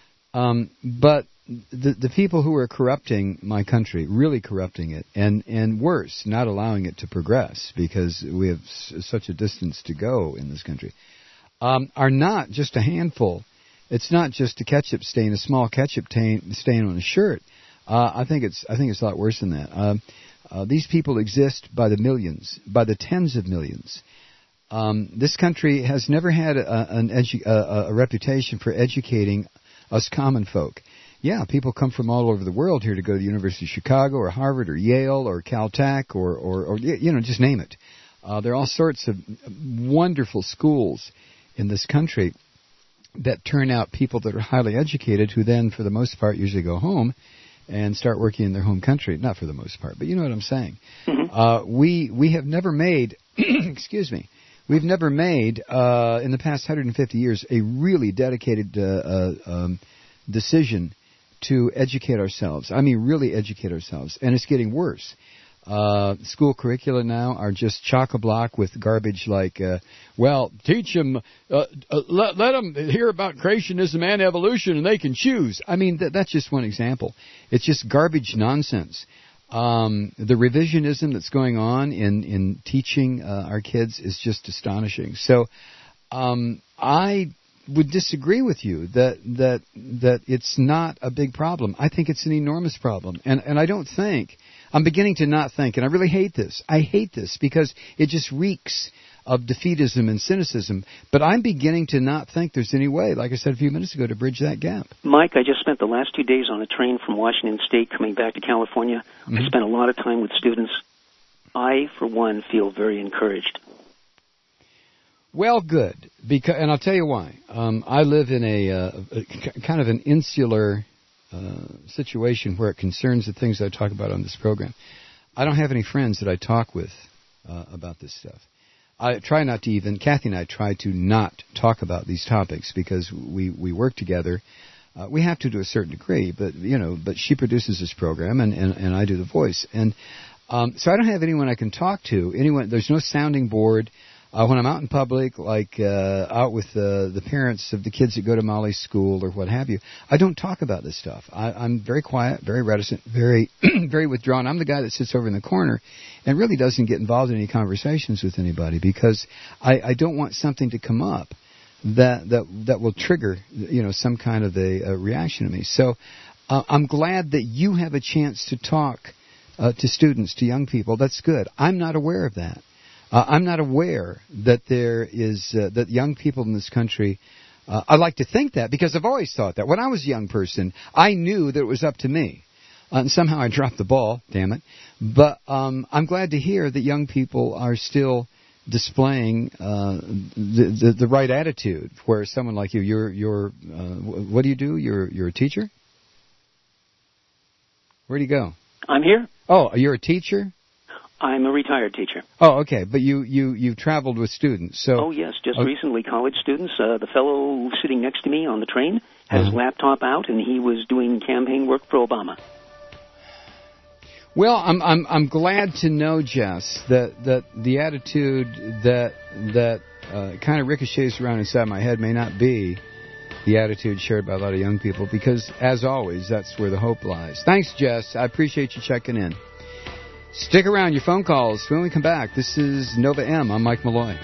But the people who are corrupting my country, really corrupting it, and worse, not allowing it to progress because we have such a distance to go in this country, are not just a handful. It's not just a ketchup stain, a small ketchup stain on a shirt. I think it's a lot worse than that. These people exist by the millions, by the tens of millions. This country has never had a reputation for educating us common folk. Yeah, people come from all over the world here to go to the University of Chicago or Harvard or Yale or Caltech or just name it. There are all sorts of wonderful schools in this country that turn out people that are highly educated who then, for the most part, usually go home and start working in their home country. Not for the most part, but you know what I'm saying. Mm-hmm. We have never made, excuse me, we've never made, in the past 150 years, a really dedicated decision to educate ourselves. I mean, really educate ourselves. And it's getting worse. School curricula now are just chock-a-block with garbage like, teach them, let them hear about creationism and evolution and they can choose. I mean, that's just one example. It's just garbage nonsense. The revisionism that's going on in teaching our kids is just astonishing. So I would disagree with you that it's not a big problem. I think it's an enormous problem. And I don't think, I'm beginning to not think, and I really hate this. I hate this because it just reeks of defeatism and cynicism. But I'm beginning to not think there's any way, like I said a few minutes ago, to bridge that gap. Mike, I just spent the last 2 days on a train from Washington State coming back to California. Mm-hmm. I spent a lot of time with students. I, for one, feel very encouraged. Well, good, and I'll tell you why. I live in a kind of an insular situation where it concerns the things I talk about on this program. I don't have any friends that I talk with about this stuff. I try not to even, Kathy and I try to not talk about these topics because we work together. We have to a certain degree, but she produces this program and I do the voice. And so I don't have anyone I can talk to. There's no sounding board. When I'm out in public, like out with the parents of the kids that go to Molly's school or what have you, I don't talk about this stuff. I'm very quiet, very reticent, very very withdrawn. I'm the guy that sits over in the corner and really doesn't get involved in any conversations with anybody because I don't want something to come up that will trigger some kind of a reaction to me. So I'm glad that you have a chance to talk to students, to young people. That's good. I'm not aware of that. I'm not aware that there is that young people in this country. I like to think that because I've always thought that. When I was a young person, I knew that it was up to me, and somehow I dropped the ball. Damn it! But I'm glad to hear that young people are still displaying the right attitude. Where someone like you're what do you do? You're a teacher. Where do you go? I'm here. Oh, you're a teacher. I'm a retired teacher. Oh, okay. But you've traveled with students, so... Oh, yes. Just recently, college students. The fellow sitting next to me on the train had his laptop out, and he was doing campaign work for Obama. Well, I'm glad to know, Jess, that the attitude that kind of ricochets around inside my head may not be the attitude shared by a lot of young people, because, as always, that's where the hope lies. Thanks, Jess. I appreciate you checking in. Stick around, your phone calls. When we come back, this is Nova M. I'm Mike Malloy.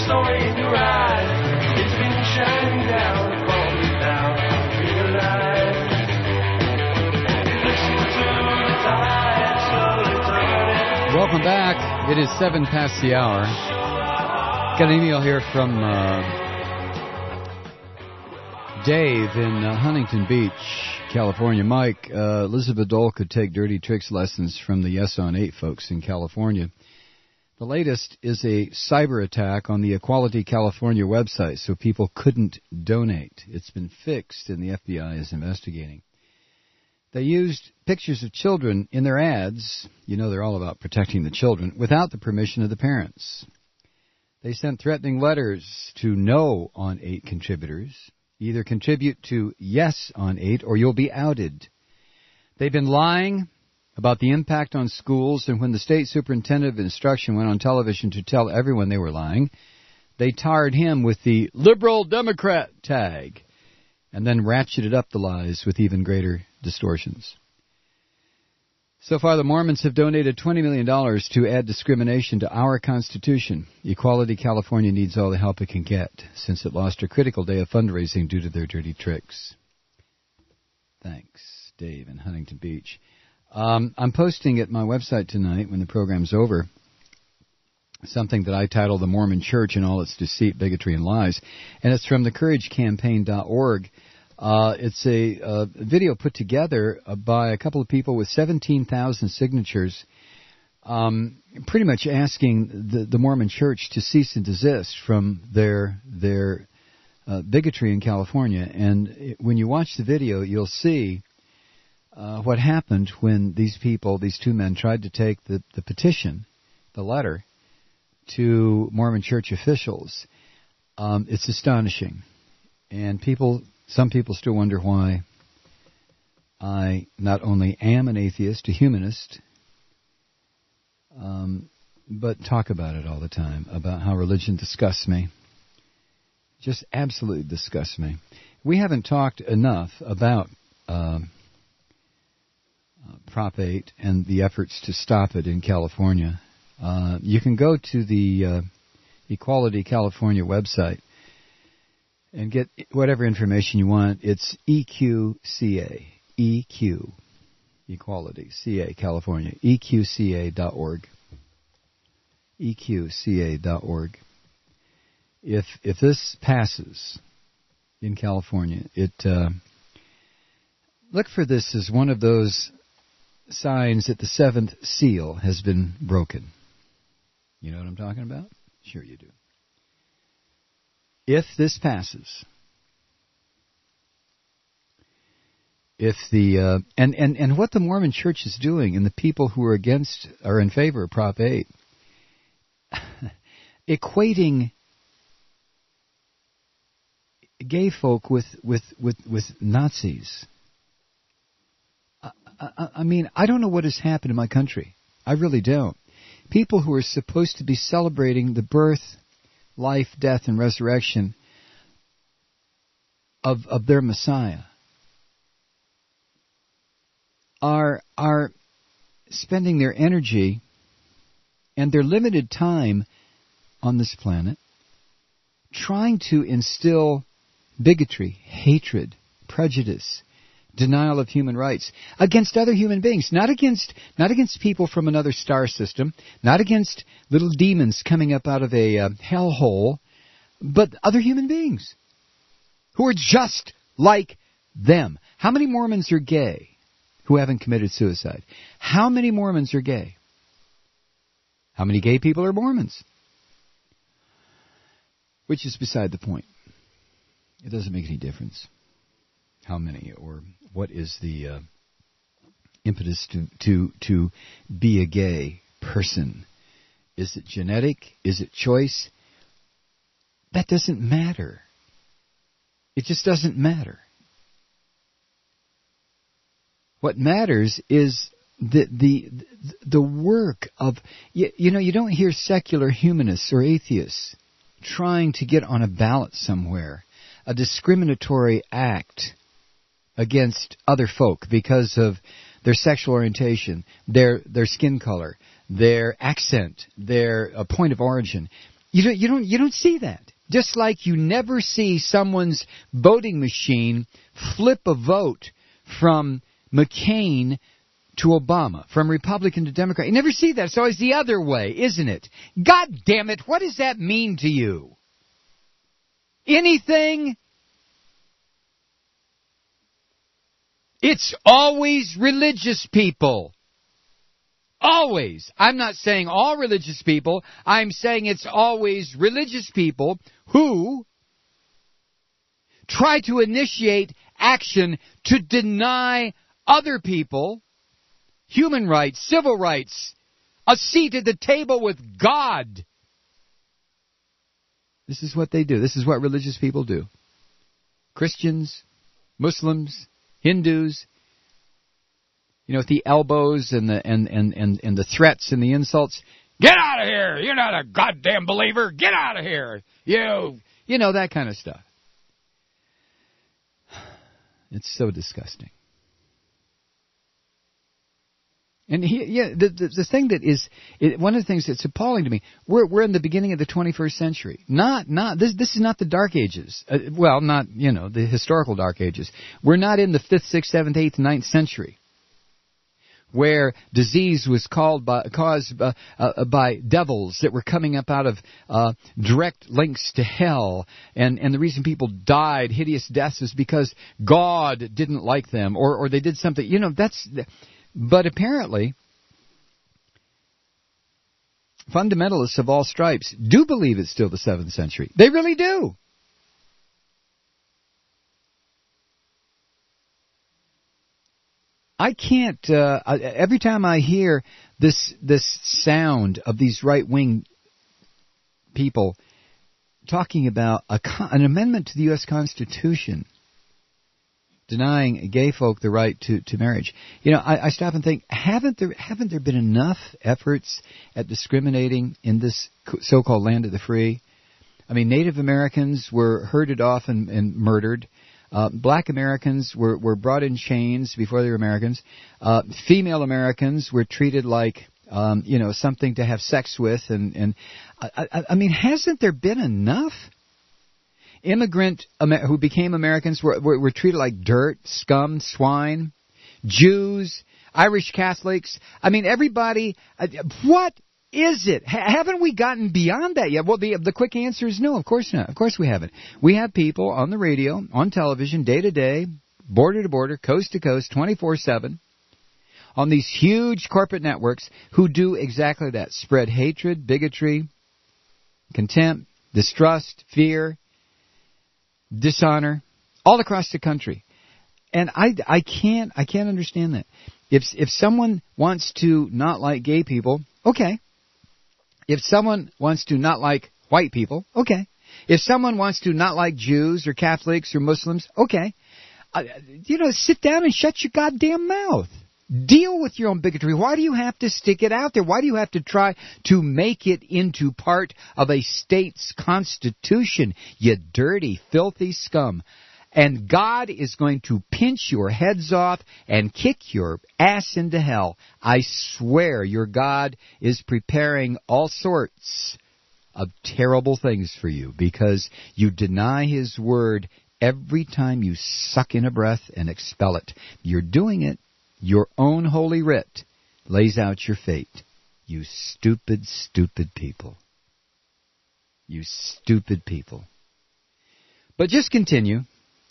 saw in your eyes. It's been shining down upon me now. Realize. Listen to the tide slowly turning. Welcome back. It is 7 past the hour. Got an email here from Dave in Huntington Beach, California. Mike, Elizabeth Dole could take dirty tricks lessons from the Yes on 8 folks in California. The latest is a cyber attack on the Equality California website, so people couldn't donate. It's been fixed, and the FBI is investigating. They used pictures of children in their ads. You know they're all about protecting the children, without the permission of the parents. They sent threatening letters to No on 8 contributors. Either contribute to Yes on 8 or you'll be outed. They've been lying about the impact on schools, and when the state superintendent of instruction went on television to tell everyone they were lying, they tarred him with the liberal Democrat tag and then ratcheted up the lies with even greater distortions. So far, the Mormons have donated $20 million to add discrimination to our Constitution. Equality California needs all the help it can get, since it lost a critical day of fundraising due to their dirty tricks. Thanks, Dave in Huntington Beach. I'm posting at my website tonight, when the program's over, something that I title The Mormon Church and All Its Deceit, Bigotry, and Lies. And it's from thecouragecampaign.org. It's a video put together by a couple of people with 17,000 signatures, pretty much asking the Mormon Church to cease and desist from their bigotry in California. And when you watch the video, you'll see what happened when these two men, tried to take the petition, the letter, to Mormon Church officials. It's astonishing. And some people still wonder why I not only am an atheist, a humanist, but talk about it all the time, about how religion disgusts me. Just absolutely disgusts me. We haven't talked enough about Prop 8 and the efforts to stop it in California. You can go to the Equality California website and get whatever information you want. It's EQCA, EQ, Equality, CA, California, EQCA.org, EQCA.org. If this passes in California, look for this as one of those signs that the seventh seal has been broken. You know what I'm talking about? Sure you do. If this passes, if the and what the Mormon Church is doing, and the people who are in favor of Prop 8, equating gay folk with Nazis. I mean, I don't know what has happened in my country. I really don't. People who are supposed to be celebrating the birth, life, death, and resurrection of their Messiah are spending their energy and their limited time on this planet trying to instill bigotry, hatred, prejudice, denial of human rights against other human beings, not against people from another star system, not against little demons coming up out of a hellhole, but other human beings who are just like them. How many Mormons are gay who haven't committed suicide? How many Mormons are gay? How many gay people are Mormons? Which is beside the point. It doesn't make any difference how many or what is the impetus to be a gay person. Is it genetic? Is it choice? That doesn't matter. It just doesn't matter. What matters is the work of, you don't hear secular humanists or atheists trying to get on a ballot somewhere, a discriminatory act against other folk because of their sexual orientation, their skin color, their accent, their point of origin. You don't see that. Just like you never see someone's voting machine flip a vote from McCain to Obama, from Republican to Democrat. You never see that. It's always the other way, isn't it? God damn it, what does that mean to you? Anything? It's always religious people. Always. I'm not saying all religious people. I'm saying it's always religious people who try to initiate action to deny other people human rights, civil rights, a seat at the table with God. This is what they do. This is what religious people do. Christians, Muslims, Hindus, with the elbows and the threats and the insults. Get out of here! You're not a goddamn believer! Get out of here! You know, that kind of stuff. It's so disgusting. And the thing that is one of the things that's appalling to me, we're in the beginning of the 21st century. This is not the Dark Ages. Not the historical Dark Ages. We're not in the 5th, 6th, 7th, 8th, 9th century, where disease was caused by devils that were coming up out of direct links to hell, and the reason people died hideous deaths is because God didn't like them, or they did something. But apparently, fundamentalists of all stripes do believe it's still the 7th century. They really do. I can't. Every time I hear this sound of these right-wing people talking about an amendment to the U.S. Constitution denying gay folk the right to marriage, I stop and think: haven't there been enough efforts at discriminating in this so-called land of the free? I mean, Native Americans were herded off and murdered. Black Americans were brought in chains before they were Americans. Female Americans were treated like, something to have sex with. And I mean, hasn't there been enough? Immigrant who became Americans were treated like dirt, scum, swine. Jews, Irish Catholics. I mean, everybody. What is it? Haven't we gotten beyond that yet? Well, the quick answer is no, of course not. Of course we haven't. We have people on the radio, on television, day to day, border to border, coast to coast, 24/7, on these huge corporate networks who do exactly that. Spread hatred, bigotry, contempt, distrust, fear, dishonor, all across the country. And I can't understand that. If someone wants to not like gay people, okay. If someone wants to not like white people, okay. If someone wants to not like Jews or Catholics or Muslims, okay. Sit down and shut your goddamn mouth. Deal with your own bigotry. Why do you have to stick it out there? Why do you have to try to make it into part of a state's constitution, you dirty, filthy scum? And God is going to pinch your heads off and kick your ass into hell. I swear your God is preparing all sorts of terrible things for you because you deny His word every time you suck in a breath and expel it. You're doing it. Your own holy writ lays out your fate. You stupid, stupid people. You stupid people. But just continue.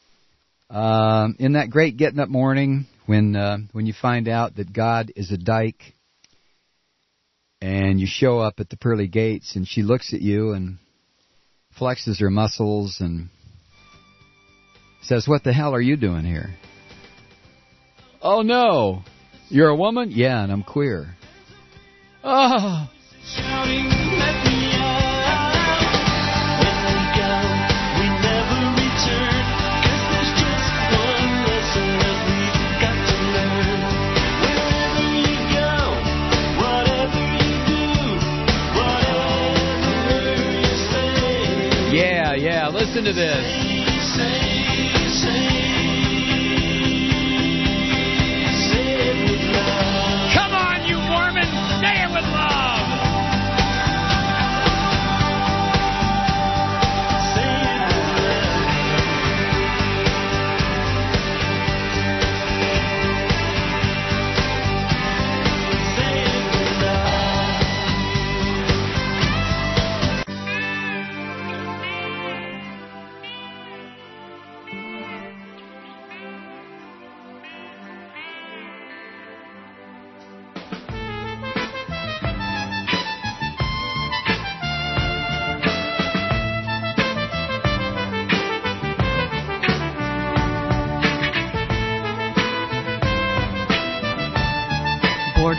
In that great getting up morning when you find out that God is a dyke and you show up at the pearly gates and she looks at you and flexes her muscles and says, "What the hell are you doing here?" "Oh no, you're a woman?" "Yeah, and I'm queer." "Oh." Yeah, listen to this. Come on, you Mormons, say it with love.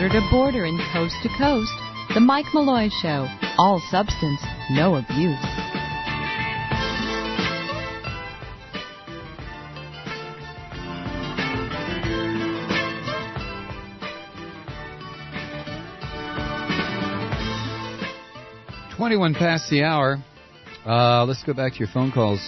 border to border and coast to coast. The Mike Malloy Show. All substance, no abuse. "21 past the hour." Let's go back to your phone calls.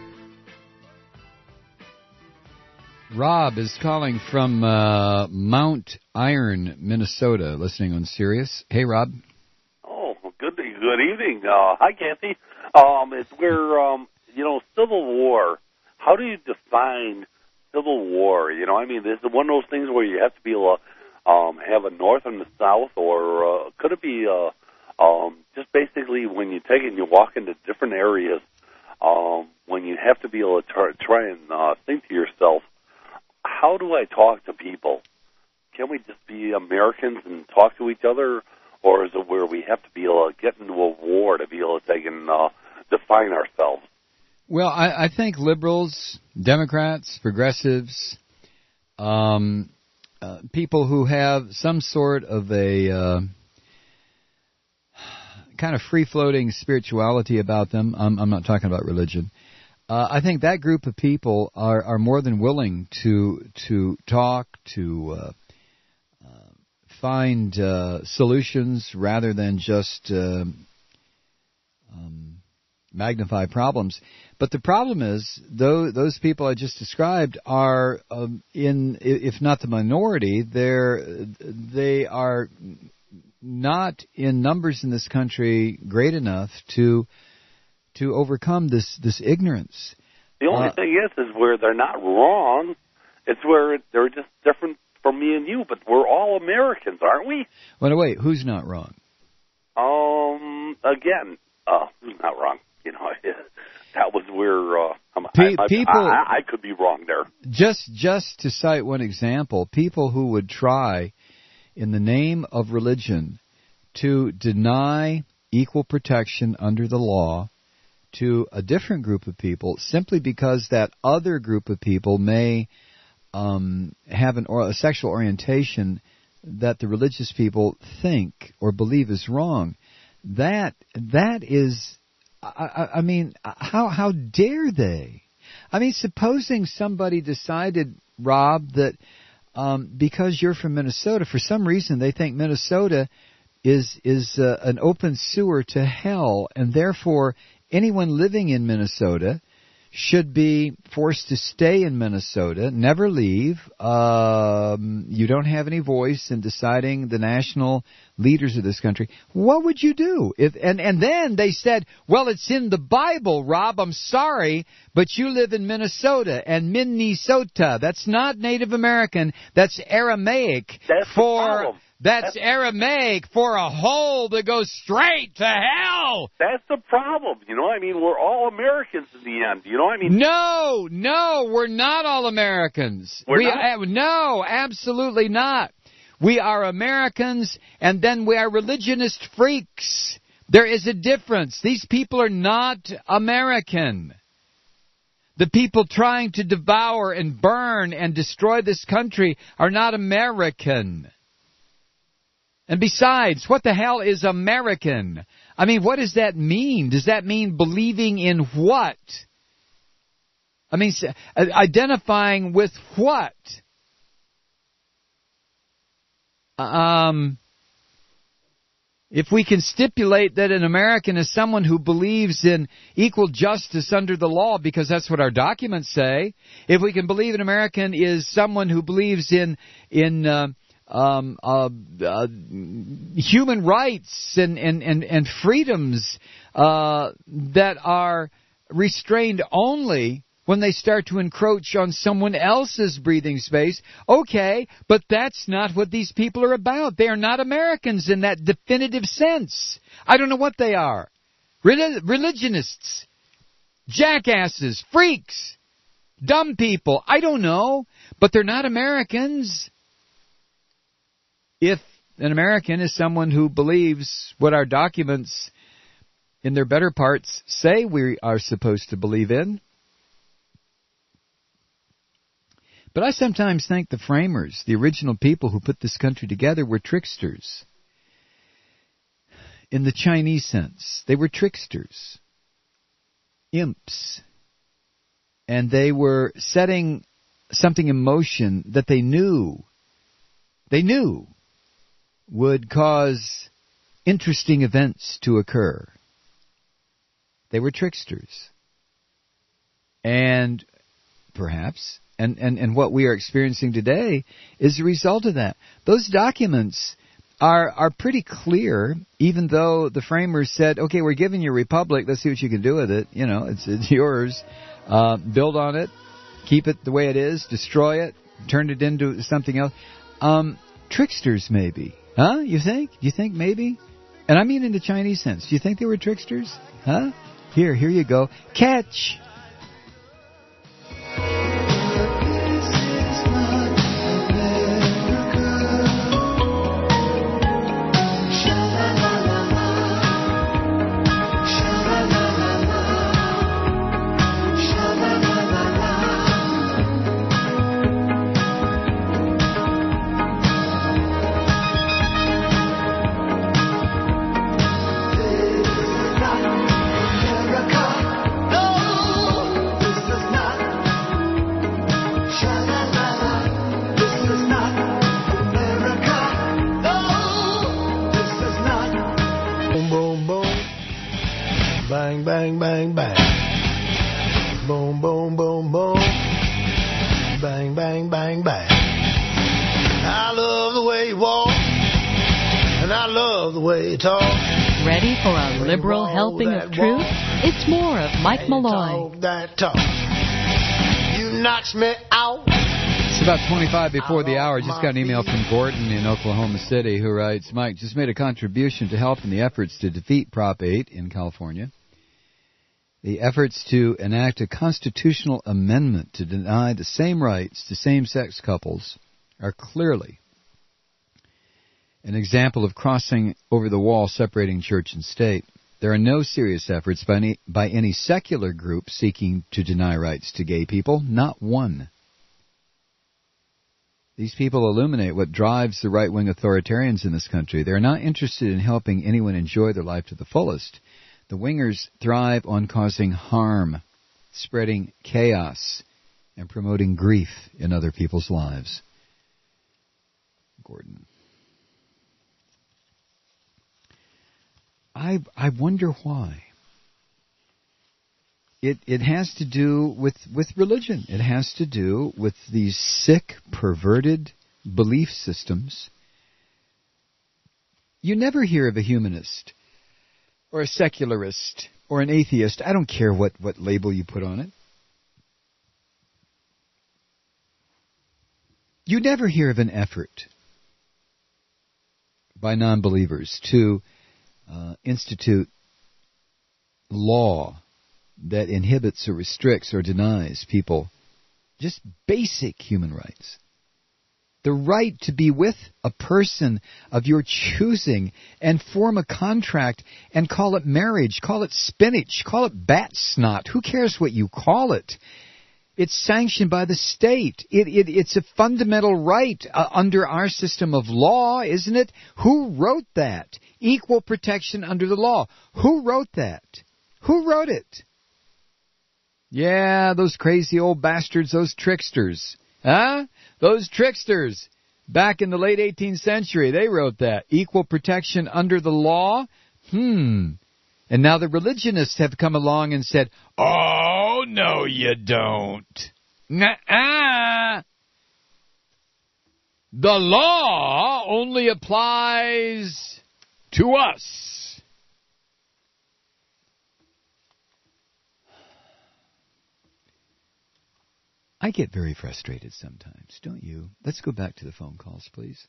Rob is calling from Mount Iron, Minnesota, listening on Sirius. Hey, Rob. Oh, good evening. Hi, Kathy. It's where, Civil War. How do you define Civil War? This is one of those things where you have to be able to have a North and a South, or could it be just basically when you take it and you walk into different areas, when you have to be able to try and think to yourself, how do I talk to people? Can we just be Americans and talk to each other, or is it where we have to be able to get into a war to be able to take and define ourselves? Well, I think liberals, Democrats, progressives, people who have some sort of a kind of free-floating spirituality about them, I'm not talking about religion, I think that group of people are more than willing to talk, to find solutions rather than just magnify problems. But the problem is, those people I just described are if not the minority, they are not in numbers in this country great enough to overcome this ignorance. The only thing is where they're not wrong. It's where they're just different from me and you, but we're all Americans, aren't we? Well, wait, who's not wrong? Again, who's not wrong? That was where people. I could be wrong there. Just to cite one example, people who would try, in the name of religion, to deny equal protection under the law to a different group of people simply because that other group of people may have a sexual orientation that the religious people think or believe is wrong. That is, I mean, how dare they? I mean, supposing somebody decided, Rob, that because you're from Minnesota, for some reason they think Minnesota is an open sewer to hell, and therefore anyone living in Minnesota should be forced to stay in Minnesota, never leave. You don't have any voice in deciding the national leaders of this country. What would you do? And then they said, well, it's in the Bible, Rob. I'm sorry, but you live in Minnesota, and Minnesota, that's not Native American. That's Aramaic. That's Aramaic for a hole that goes straight to hell. That's the problem. We're all Americans in the end. No, we're not all Americans. No, absolutely not. We are Americans, and then we are religionist freaks. There is a difference. These people are not American. The people trying to devour and burn and destroy this country are not American. And besides, what the hell is American? I mean, what does that mean? Does that mean believing in what? I mean, identifying with what? If we can stipulate that an American is someone who believes in equal justice under the law, because that's what our documents say, if we can believe an American is someone who believes in human rights and freedoms that are restrained only when they start to encroach on someone else's breathing space, okay, but that's not what these people are about. They are not Americans in that definitive sense. I don't know what they are. Religionists, jackasses, freaks, dumb people, I don't know, but they're not Americans. If an American is someone who believes what our documents in their better parts say we are supposed to believe in, But I sometimes think the framers, the original people who put this country together, were tricksters. In the Chinese sense, they were tricksters, imps. And they were setting something in motion that they knew would cause interesting events to occur. They were tricksters. And perhaps, and what we are experiencing today is a result of that. Those documents are pretty clear, even though the framers said, okay, we're giving you a republic, let's see what you can do with it. You know, it's yours. Build on it, keep it the way it is, destroy it, turn it into something else. Tricksters, maybe. Huh? You think? Do you think maybe? And I mean in the Chinese sense. Do you think they were tricksters? Huh? Here you go. Catch! Bang, bang, bang. Boom, boom, boom, boom. Bang, bang, bang, bang. I love the way you walk, and I love the way you talk. Ready for a liberal helping of truth? It's more of Mike Malloy. Talk. You knocks me out. It's about 25 before the hour. Just got an email from Gordon in Oklahoma City who writes, Mike just made a contribution to help in the efforts to defeat Prop 8 in California. The efforts to enact a constitutional amendment to deny the same rights to same-sex couples are clearly an example of crossing over the wall separating church and state. There are no serious efforts by any secular group seeking to deny rights to gay people, not one. These people illuminate what drives the right-wing authoritarians in this country. They're not interested in helping anyone enjoy their life to the fullest. The wingers thrive on causing harm, spreading chaos, and promoting grief in other people's lives. Gordon. I wonder why. It has to do with religion. It has to do with these sick, perverted belief systems. You never hear of a humanist or a secularist, or an atheist. I don't care what label you put on it. You never hear of an effort by non-believers to institute law that inhibits or restricts or denies people just basic human rights. The right to be with a person of your choosing and form a contract and call it marriage, call it spinach, call it bat snot. Who cares what you call it? It's sanctioned by the state. It's a fundamental right under our system of law, isn't it? Who wrote that? Equal protection under the law. Who wrote that? Who wrote it? Yeah, those crazy old bastards, those tricksters. Huh? Those tricksters back in the late 18th century, they wrote that. Equal protection under the law? And now the religionists have come along and said, oh, no, you don't. Nuh-uh. The law only applies to us. I get very frustrated sometimes, don't you? Let's go back to the phone calls, please.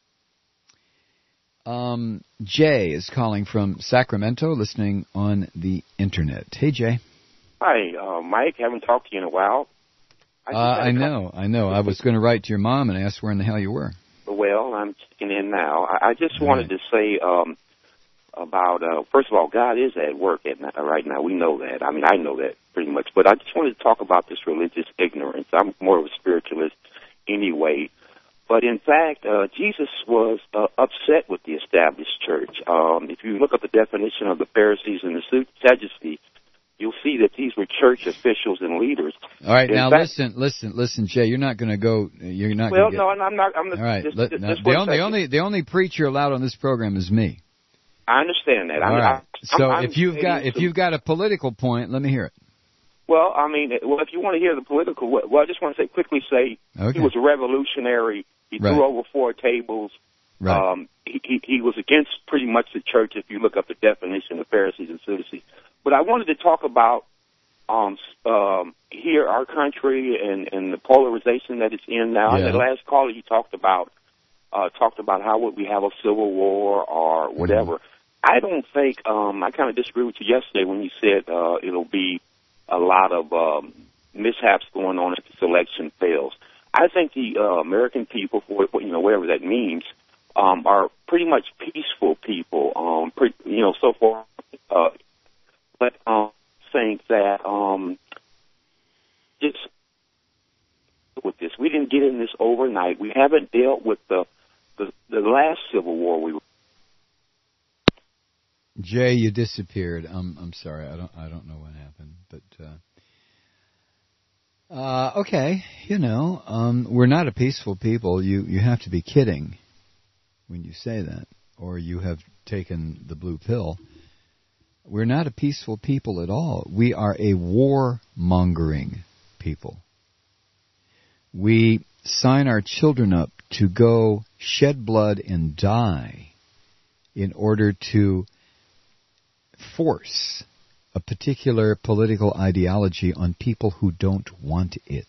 Jay is calling from Sacramento, listening on the Internet. Hey, Jay. Hi, Mike. Haven't talked to you in a while. I know. I was going to write to your mom and ask where in the hell you were. Well, I'm checking in now. I just wanted to say about, first of all, God is at work right now. We know that. I mean, I know that pretty much. But I just wanted to talk about this religious ignorance. I'm more of a spiritualist. anyway. But in fact, Jesus was upset with the established church. If you look up the definition of the Pharisees and the Sadducees, you'll see that these were church officials and leaders. All right, now listen, Jay. You're not going to go. You're not. Well, no, I'm not. All right. The only preacher allowed on this program is me. I understand that. All right. If you've got a political point, let me hear it. Well, I mean, if you want to hear the political, well, I just want to quickly say he was a revolutionary. He threw over 4 tables. Right. He was against pretty much the church. If you look up the definition of Pharisees and Sadducees. But I wanted to talk about here our country and the polarization that it's in now. Yeah. The last caller, he talked about how would we have a civil war or whatever. I don't think I kind of disagree with you yesterday when you said it'll be a lot of mishaps going on if this election fails. I think the American people, for whatever that means, are pretty much peaceful people. So far. But think that just with this, we didn't get in this overnight. We haven't dealt with the last Civil War. Jay, you disappeared. I'm sorry. I don't know what happened, but okay. We're not a peaceful people. You have to be kidding when you say that, or you have taken the blue pill. We're not a peaceful people at all. We are a war-mongering people. We sign our children up to go shed blood and die in order to force a particular political ideology on people who don't want it.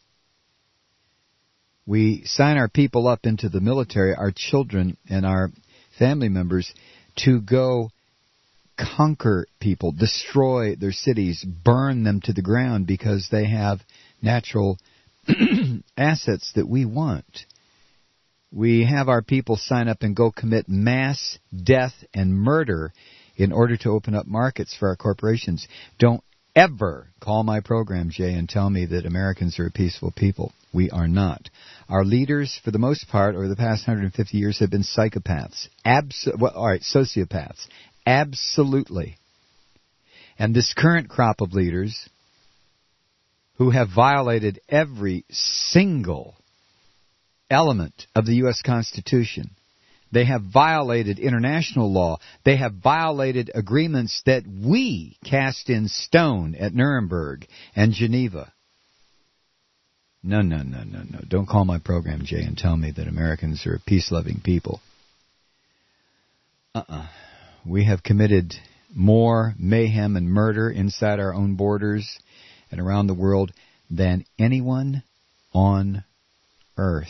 We sign our people up into the military, our children and our family members, to go conquer people, destroy their cities, burn them to the ground because they have natural assets that we want. We have our people sign up and go commit mass death and murder in order to open up markets for our corporations. Don't ever call my program, Jay, and tell me that Americans are a peaceful people. We are not. Our leaders, for the most part, over the past 150 years, have been psychopaths. Sociopaths. Absolutely. And this current crop of leaders who have violated every single element of the U.S. Constitution, they have violated international law, they have violated agreements that we cast in stone at Nuremberg and Geneva. No. Don't call my program, Jay, and tell me that Americans are a peace-loving people. We have committed more mayhem and murder inside our own borders and around the world than anyone on earth.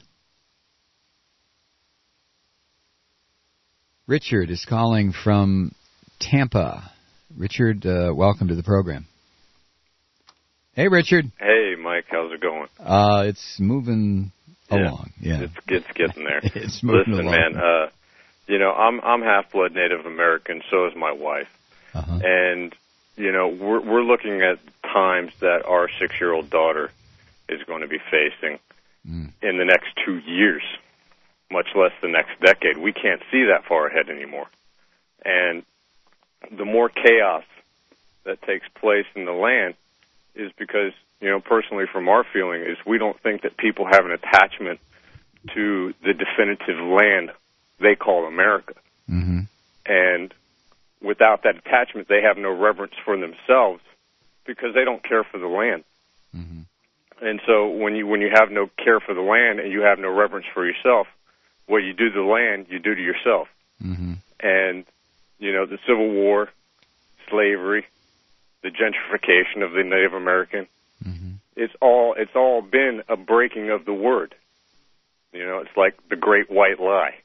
Richard is calling from Tampa. Richard, welcome to the program. Hey, Richard. Hey, Mike. How's it going? It's moving along. Yeah, it's getting there. It's moving along. Listen, man. I'm half-blood Native American. So is my wife. Uh-huh. And we're looking at times that our 6-year-old daughter is going to be facing in the next 2 years, much less the next decade. We can't see that far ahead anymore. And the more chaos that takes place in the land is because, personally from our feeling, is we don't think that people have an attachment to the definitive land they call America. Mm-hmm. And without that attachment, they have no reverence for themselves because they don't care for the land. Mm-hmm. And so when you have no care for the land and you have no reverence for yourself, what you do to the land, you do to yourself. Mm-hmm. And, the Civil War, slavery, the gentrification of the Native American, it's all been a breaking of the word. It's like the great white lie.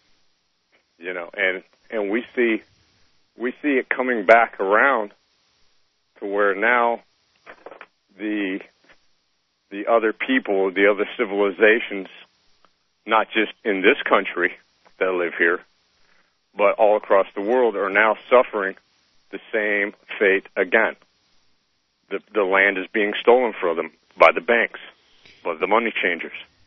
And we see it coming back around to where now the other people, the other civilizations, not just in this country that live here, but all across the world, are now suffering the same fate again. The land is being stolen from them by the banks, by the money changers.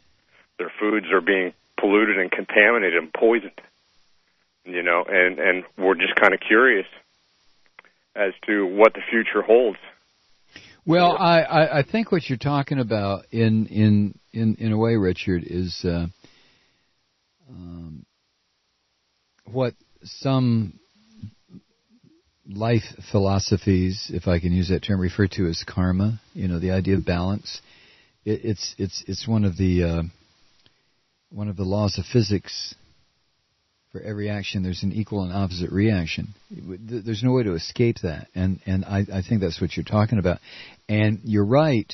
Their foods are being polluted and contaminated and poisoned. You know, and we're just kind of curious as to what the future holds. Well, I think what you're talking about in a way, Richard, is what some life philosophies, if I can use that term, refer to as karma. You know, the idea of balance. It's one of the laws of physics. For every action, there's an equal and opposite reaction. There's no way to escape that, and I think that's what you're talking about. And you're right.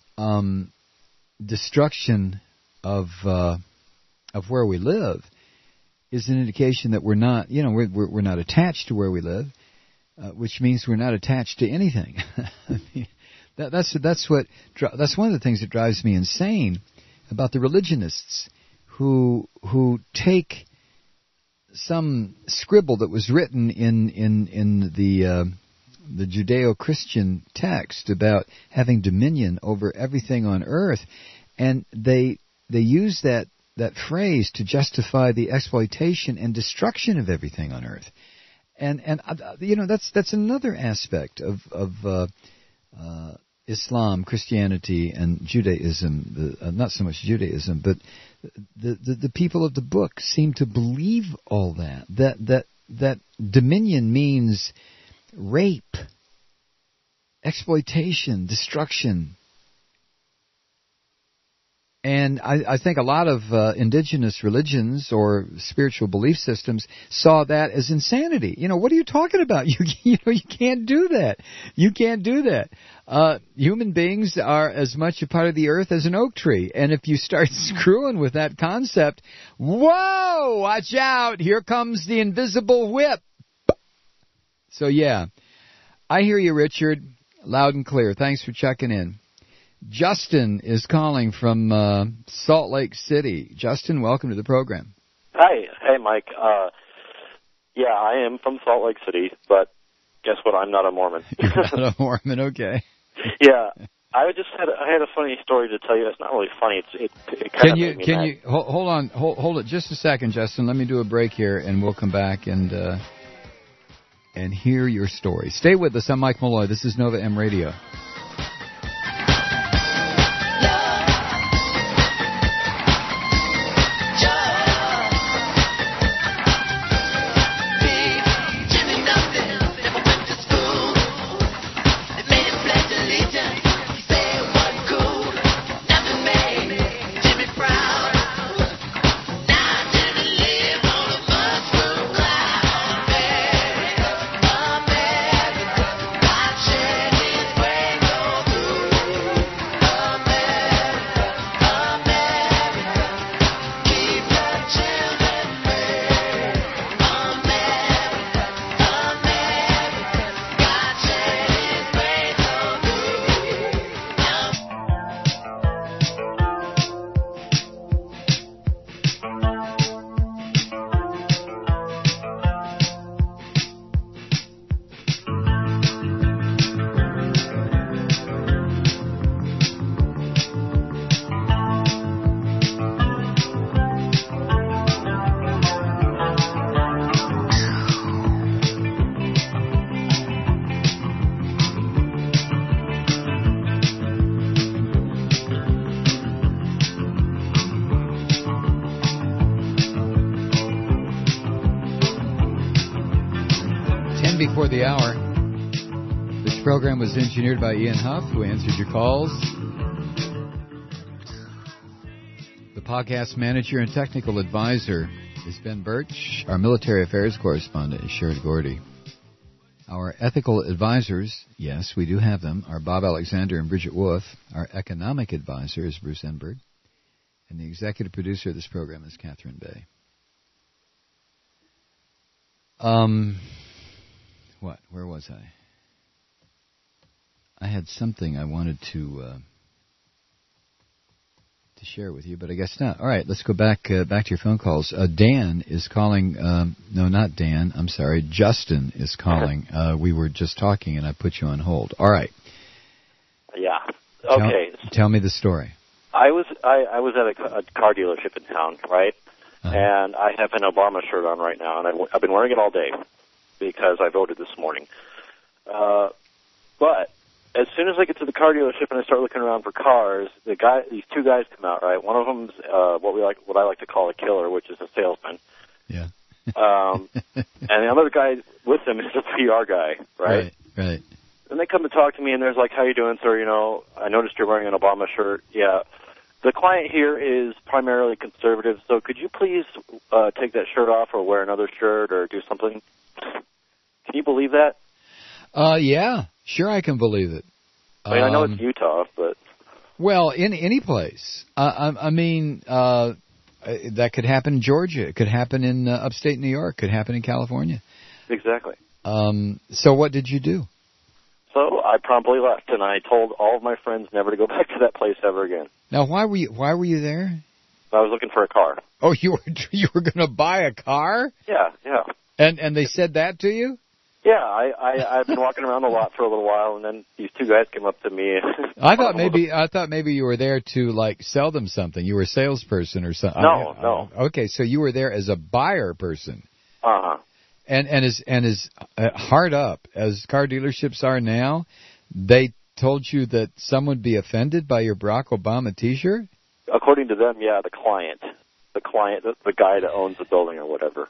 Destruction of where we live is an indication that we're not, you know, we're not attached to where we live, which means we're not attached to anything. I mean, that's one of the things that drives me insane about the religionists who take some scribble that was written in the Judeo-Christian text about having dominion over everything on earth, and they use that phrase to justify the exploitation and destruction of everything on earth. And you know, that's another aspect of Islam, Christianity, and Judaism. Not so much Judaism, but the people of the book seem to believe all that dominion means rape, exploitation, destruction. And I think a lot of indigenous religions or spiritual belief systems saw that as insanity. You know, what are you talking about? You can't do that. You can't do that. Human beings are as much a part of the earth as an oak tree. And if you start screwing with that concept, whoa, watch out, here comes the invisible whip. So yeah, I hear you, Richard, loud and clear. Thanks for checking in. Justin is calling from Salt Lake City. Justin, welcome to the program. Hi. Hey, Mike. Yeah, I am from Salt Lake City, but guess what? I'm not a Mormon. You're not a Mormon, okay. Yeah. I had a funny story to tell you. It's not really funny. It kind of made me mad. Hold on, hold it just a second, Justin. Let me do a break here, and we'll come back and hear your story. Stay with us. I'm Mike Malloy. This is Nova M Radio. Before the hour. This program was engineered by Ian Huff, who answered your calls. The podcast manager and technical advisor is Ben Birch. Our military affairs correspondent is Sherrod Gordy. Our ethical advisors, yes, we do have them, are Bob Alexander and Bridget Wolf. Our economic advisor is Bruce Enberg. And the executive producer of this program is Catherine Bay. Where was I? I had something I wanted to share with you, but I guess not. All right, let's go back to your phone calls. Dan is calling. No, not Dan. I'm sorry. Justin is calling. We were just talking, and I put you on hold. All right. Yeah. Okay. Tell me the story. I was at a car dealership in town, right? And I have an Obama shirt on right now, and I've been wearing it all day because I voted this morning. But as soon as I get to the car dealership and I start looking around for cars, these two guys come out, right? One of them's what I like to call a killer, which is a salesman. Yeah. And the other guy with him is a PR guy, right? Right. And they come to talk to me, and there's like, "How you doing, sir? You know, I noticed you're wearing an Obama shirt." Yeah. The client here is primarily conservative, so could you please take that shirt off or wear another shirt or do something? Can you believe that? Yeah, sure I can believe it. I mean, I know it's Utah, but... Well, in any place. I mean, that could happen in Georgia. It could happen in upstate New York. It could happen in California. Exactly. So what did you do? So I promptly left, and I told all of my friends never to go back to that place ever again. Now, why were you there? I was looking for a car. Oh, you were going to buy a car? Yeah. And they said that to you? Yeah, I've been walking around a lot for a little while, and then these two guys came up to me. I thought maybe you were there to like sell them something. You were a salesperson or something. No. Okay, so you were there as a buyer person. Uh-huh. And as hard up as car dealerships are now, they told you that some would be offended by your Barack Obama T-shirt? According to them, yeah, the client, the guy that owns the building or whatever.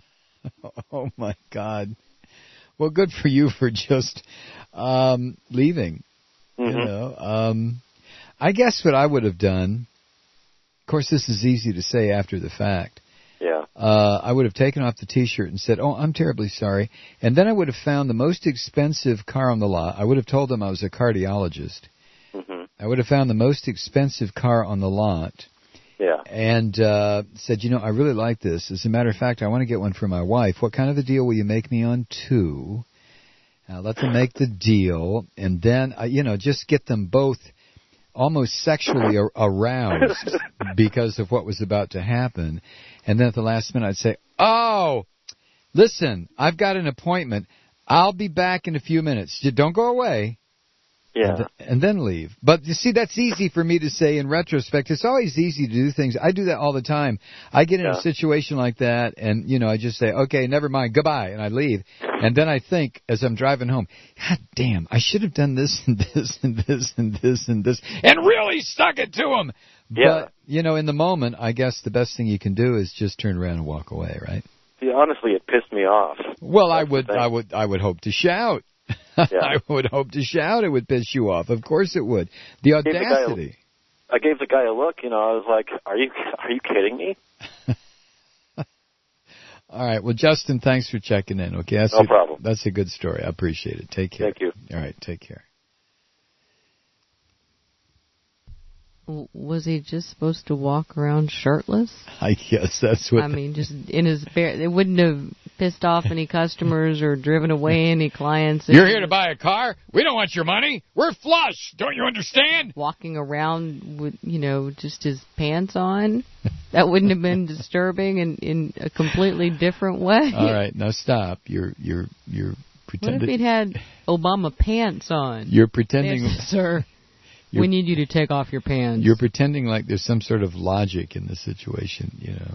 Oh my God! Well, good for you for just leaving. Mm-hmm. You know, I guess what I would have done. Of course, this is easy to say after the fact. Yeah. I would have taken off the T-shirt and said, "Oh, I'm terribly sorry," and then I would have found the most expensive car on the lot. I would have told them I was a cardiologist. Mm-hmm. I would have found the most expensive car on the lot. Yeah. And said, "You know, I really like this. As a matter of fact, I want to get one for my wife. What kind of a deal will you make me on two?" Let them make the deal, and then just get them both almost sexually aroused because of what was about to happen. And then at the last minute, I'd say, "Oh, listen, I've got an appointment. I'll be back in a few minutes. Don't go away." Yeah. And then leave. But you see, that's easy for me to say in retrospect. It's always easy to do things. I do that all the time. I get in a situation like that, and, I just say, "Okay, never mind, goodbye," and I leave. And then I think, as I'm driving home, "God damn, I should have done this and this and this and this and this, and really stuck it to him." Yeah. But, in the moment, I guess the best thing you can do is just turn around and walk away, right? See, honestly, it pissed me off. Well, I would hope to shout. Yeah. I would hope to shout. It would piss you off. Of course it would. The audacity. I gave the guy a look. I was like, "Are you kidding me?" All right. Well, Justin, thanks for checking in. Okay, no problem. That's a good story. I appreciate it. Take care. Thank you. All right. Take care. Was he just supposed to walk around shirtless? I guess that's what... I mean, just in his bare... It wouldn't have pissed off any customers or driven away any clients. You're here to buy a car? We don't want your money. We're flush. Don't you understand? Walking around with, just his pants on? That wouldn't have been disturbing in a completely different way. All right. Now stop. You're pretending... What if he'd had Obama pants on? You're pretending... Yes, sir. We need you to take off your pants. You're pretending like there's some sort of logic in the situation,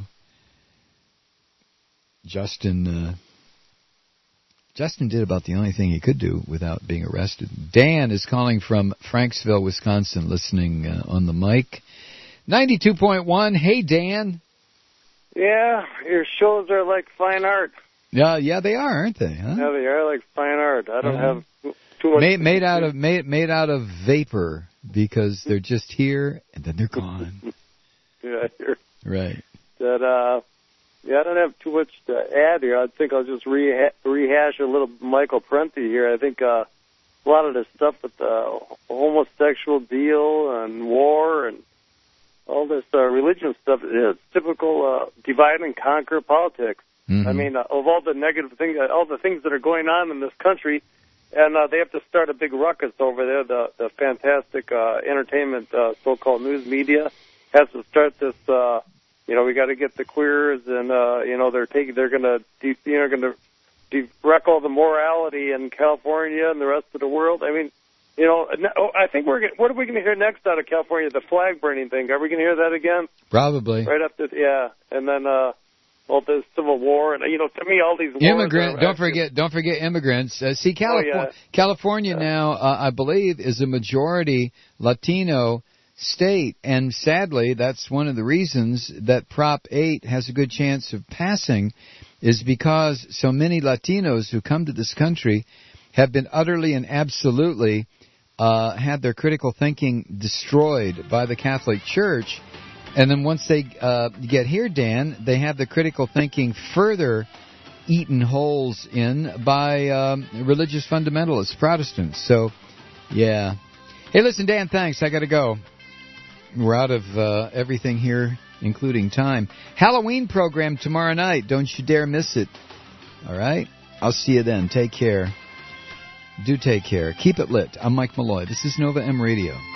Justin did about the only thing he could do without being arrested. Dan is calling from Franksville, Wisconsin, listening on the mic. 92.1. Hey, Dan. Yeah, your shows are like fine art. Yeah, they are, aren't they? Huh? Yeah, they are like fine art. I don't have too much. Made out of vapor. Because they're just here, and then they're gone. Yeah, right. That, I don't have too much to add here. I think I'll just rehash a little Michael Prenti here. I think a lot of this stuff with the homosexual deal and war and all this religion stuff is typical divide and conquer politics. Mm-hmm. I mean, of all the negative things, all the things that are going on in this country, and they have to start a big ruckus over there. The fantastic entertainment, so-called news media, has to start this. We got to get the queers, and they're going to wreck all the morality in California and the rest of the world. I mean, You know, I think what are we going to hear next out of California? The flag burning thing. Are we going to hear that again? Probably. Right after, yeah. And then, the Civil War, and to me, all these wars. Don't forget immigrants. See, California now, I believe, is a majority Latino state, and sadly, that's one of the reasons that Prop 8 has a good chance of passing, is because so many Latinos who come to this country have been utterly and absolutely had their critical thinking destroyed by the Catholic Church. And then once they get here, Dan, they have the critical thinking further eaten holes in by religious fundamentalists, Protestants. So, yeah. Hey, listen, Dan, thanks. I got to go. We're out of everything here, including time. Halloween program tomorrow night. Don't you dare miss it. All right? I'll see you then. Take care. Do take care. Keep it lit. I'm Mike Malloy. This is Nova M Radio.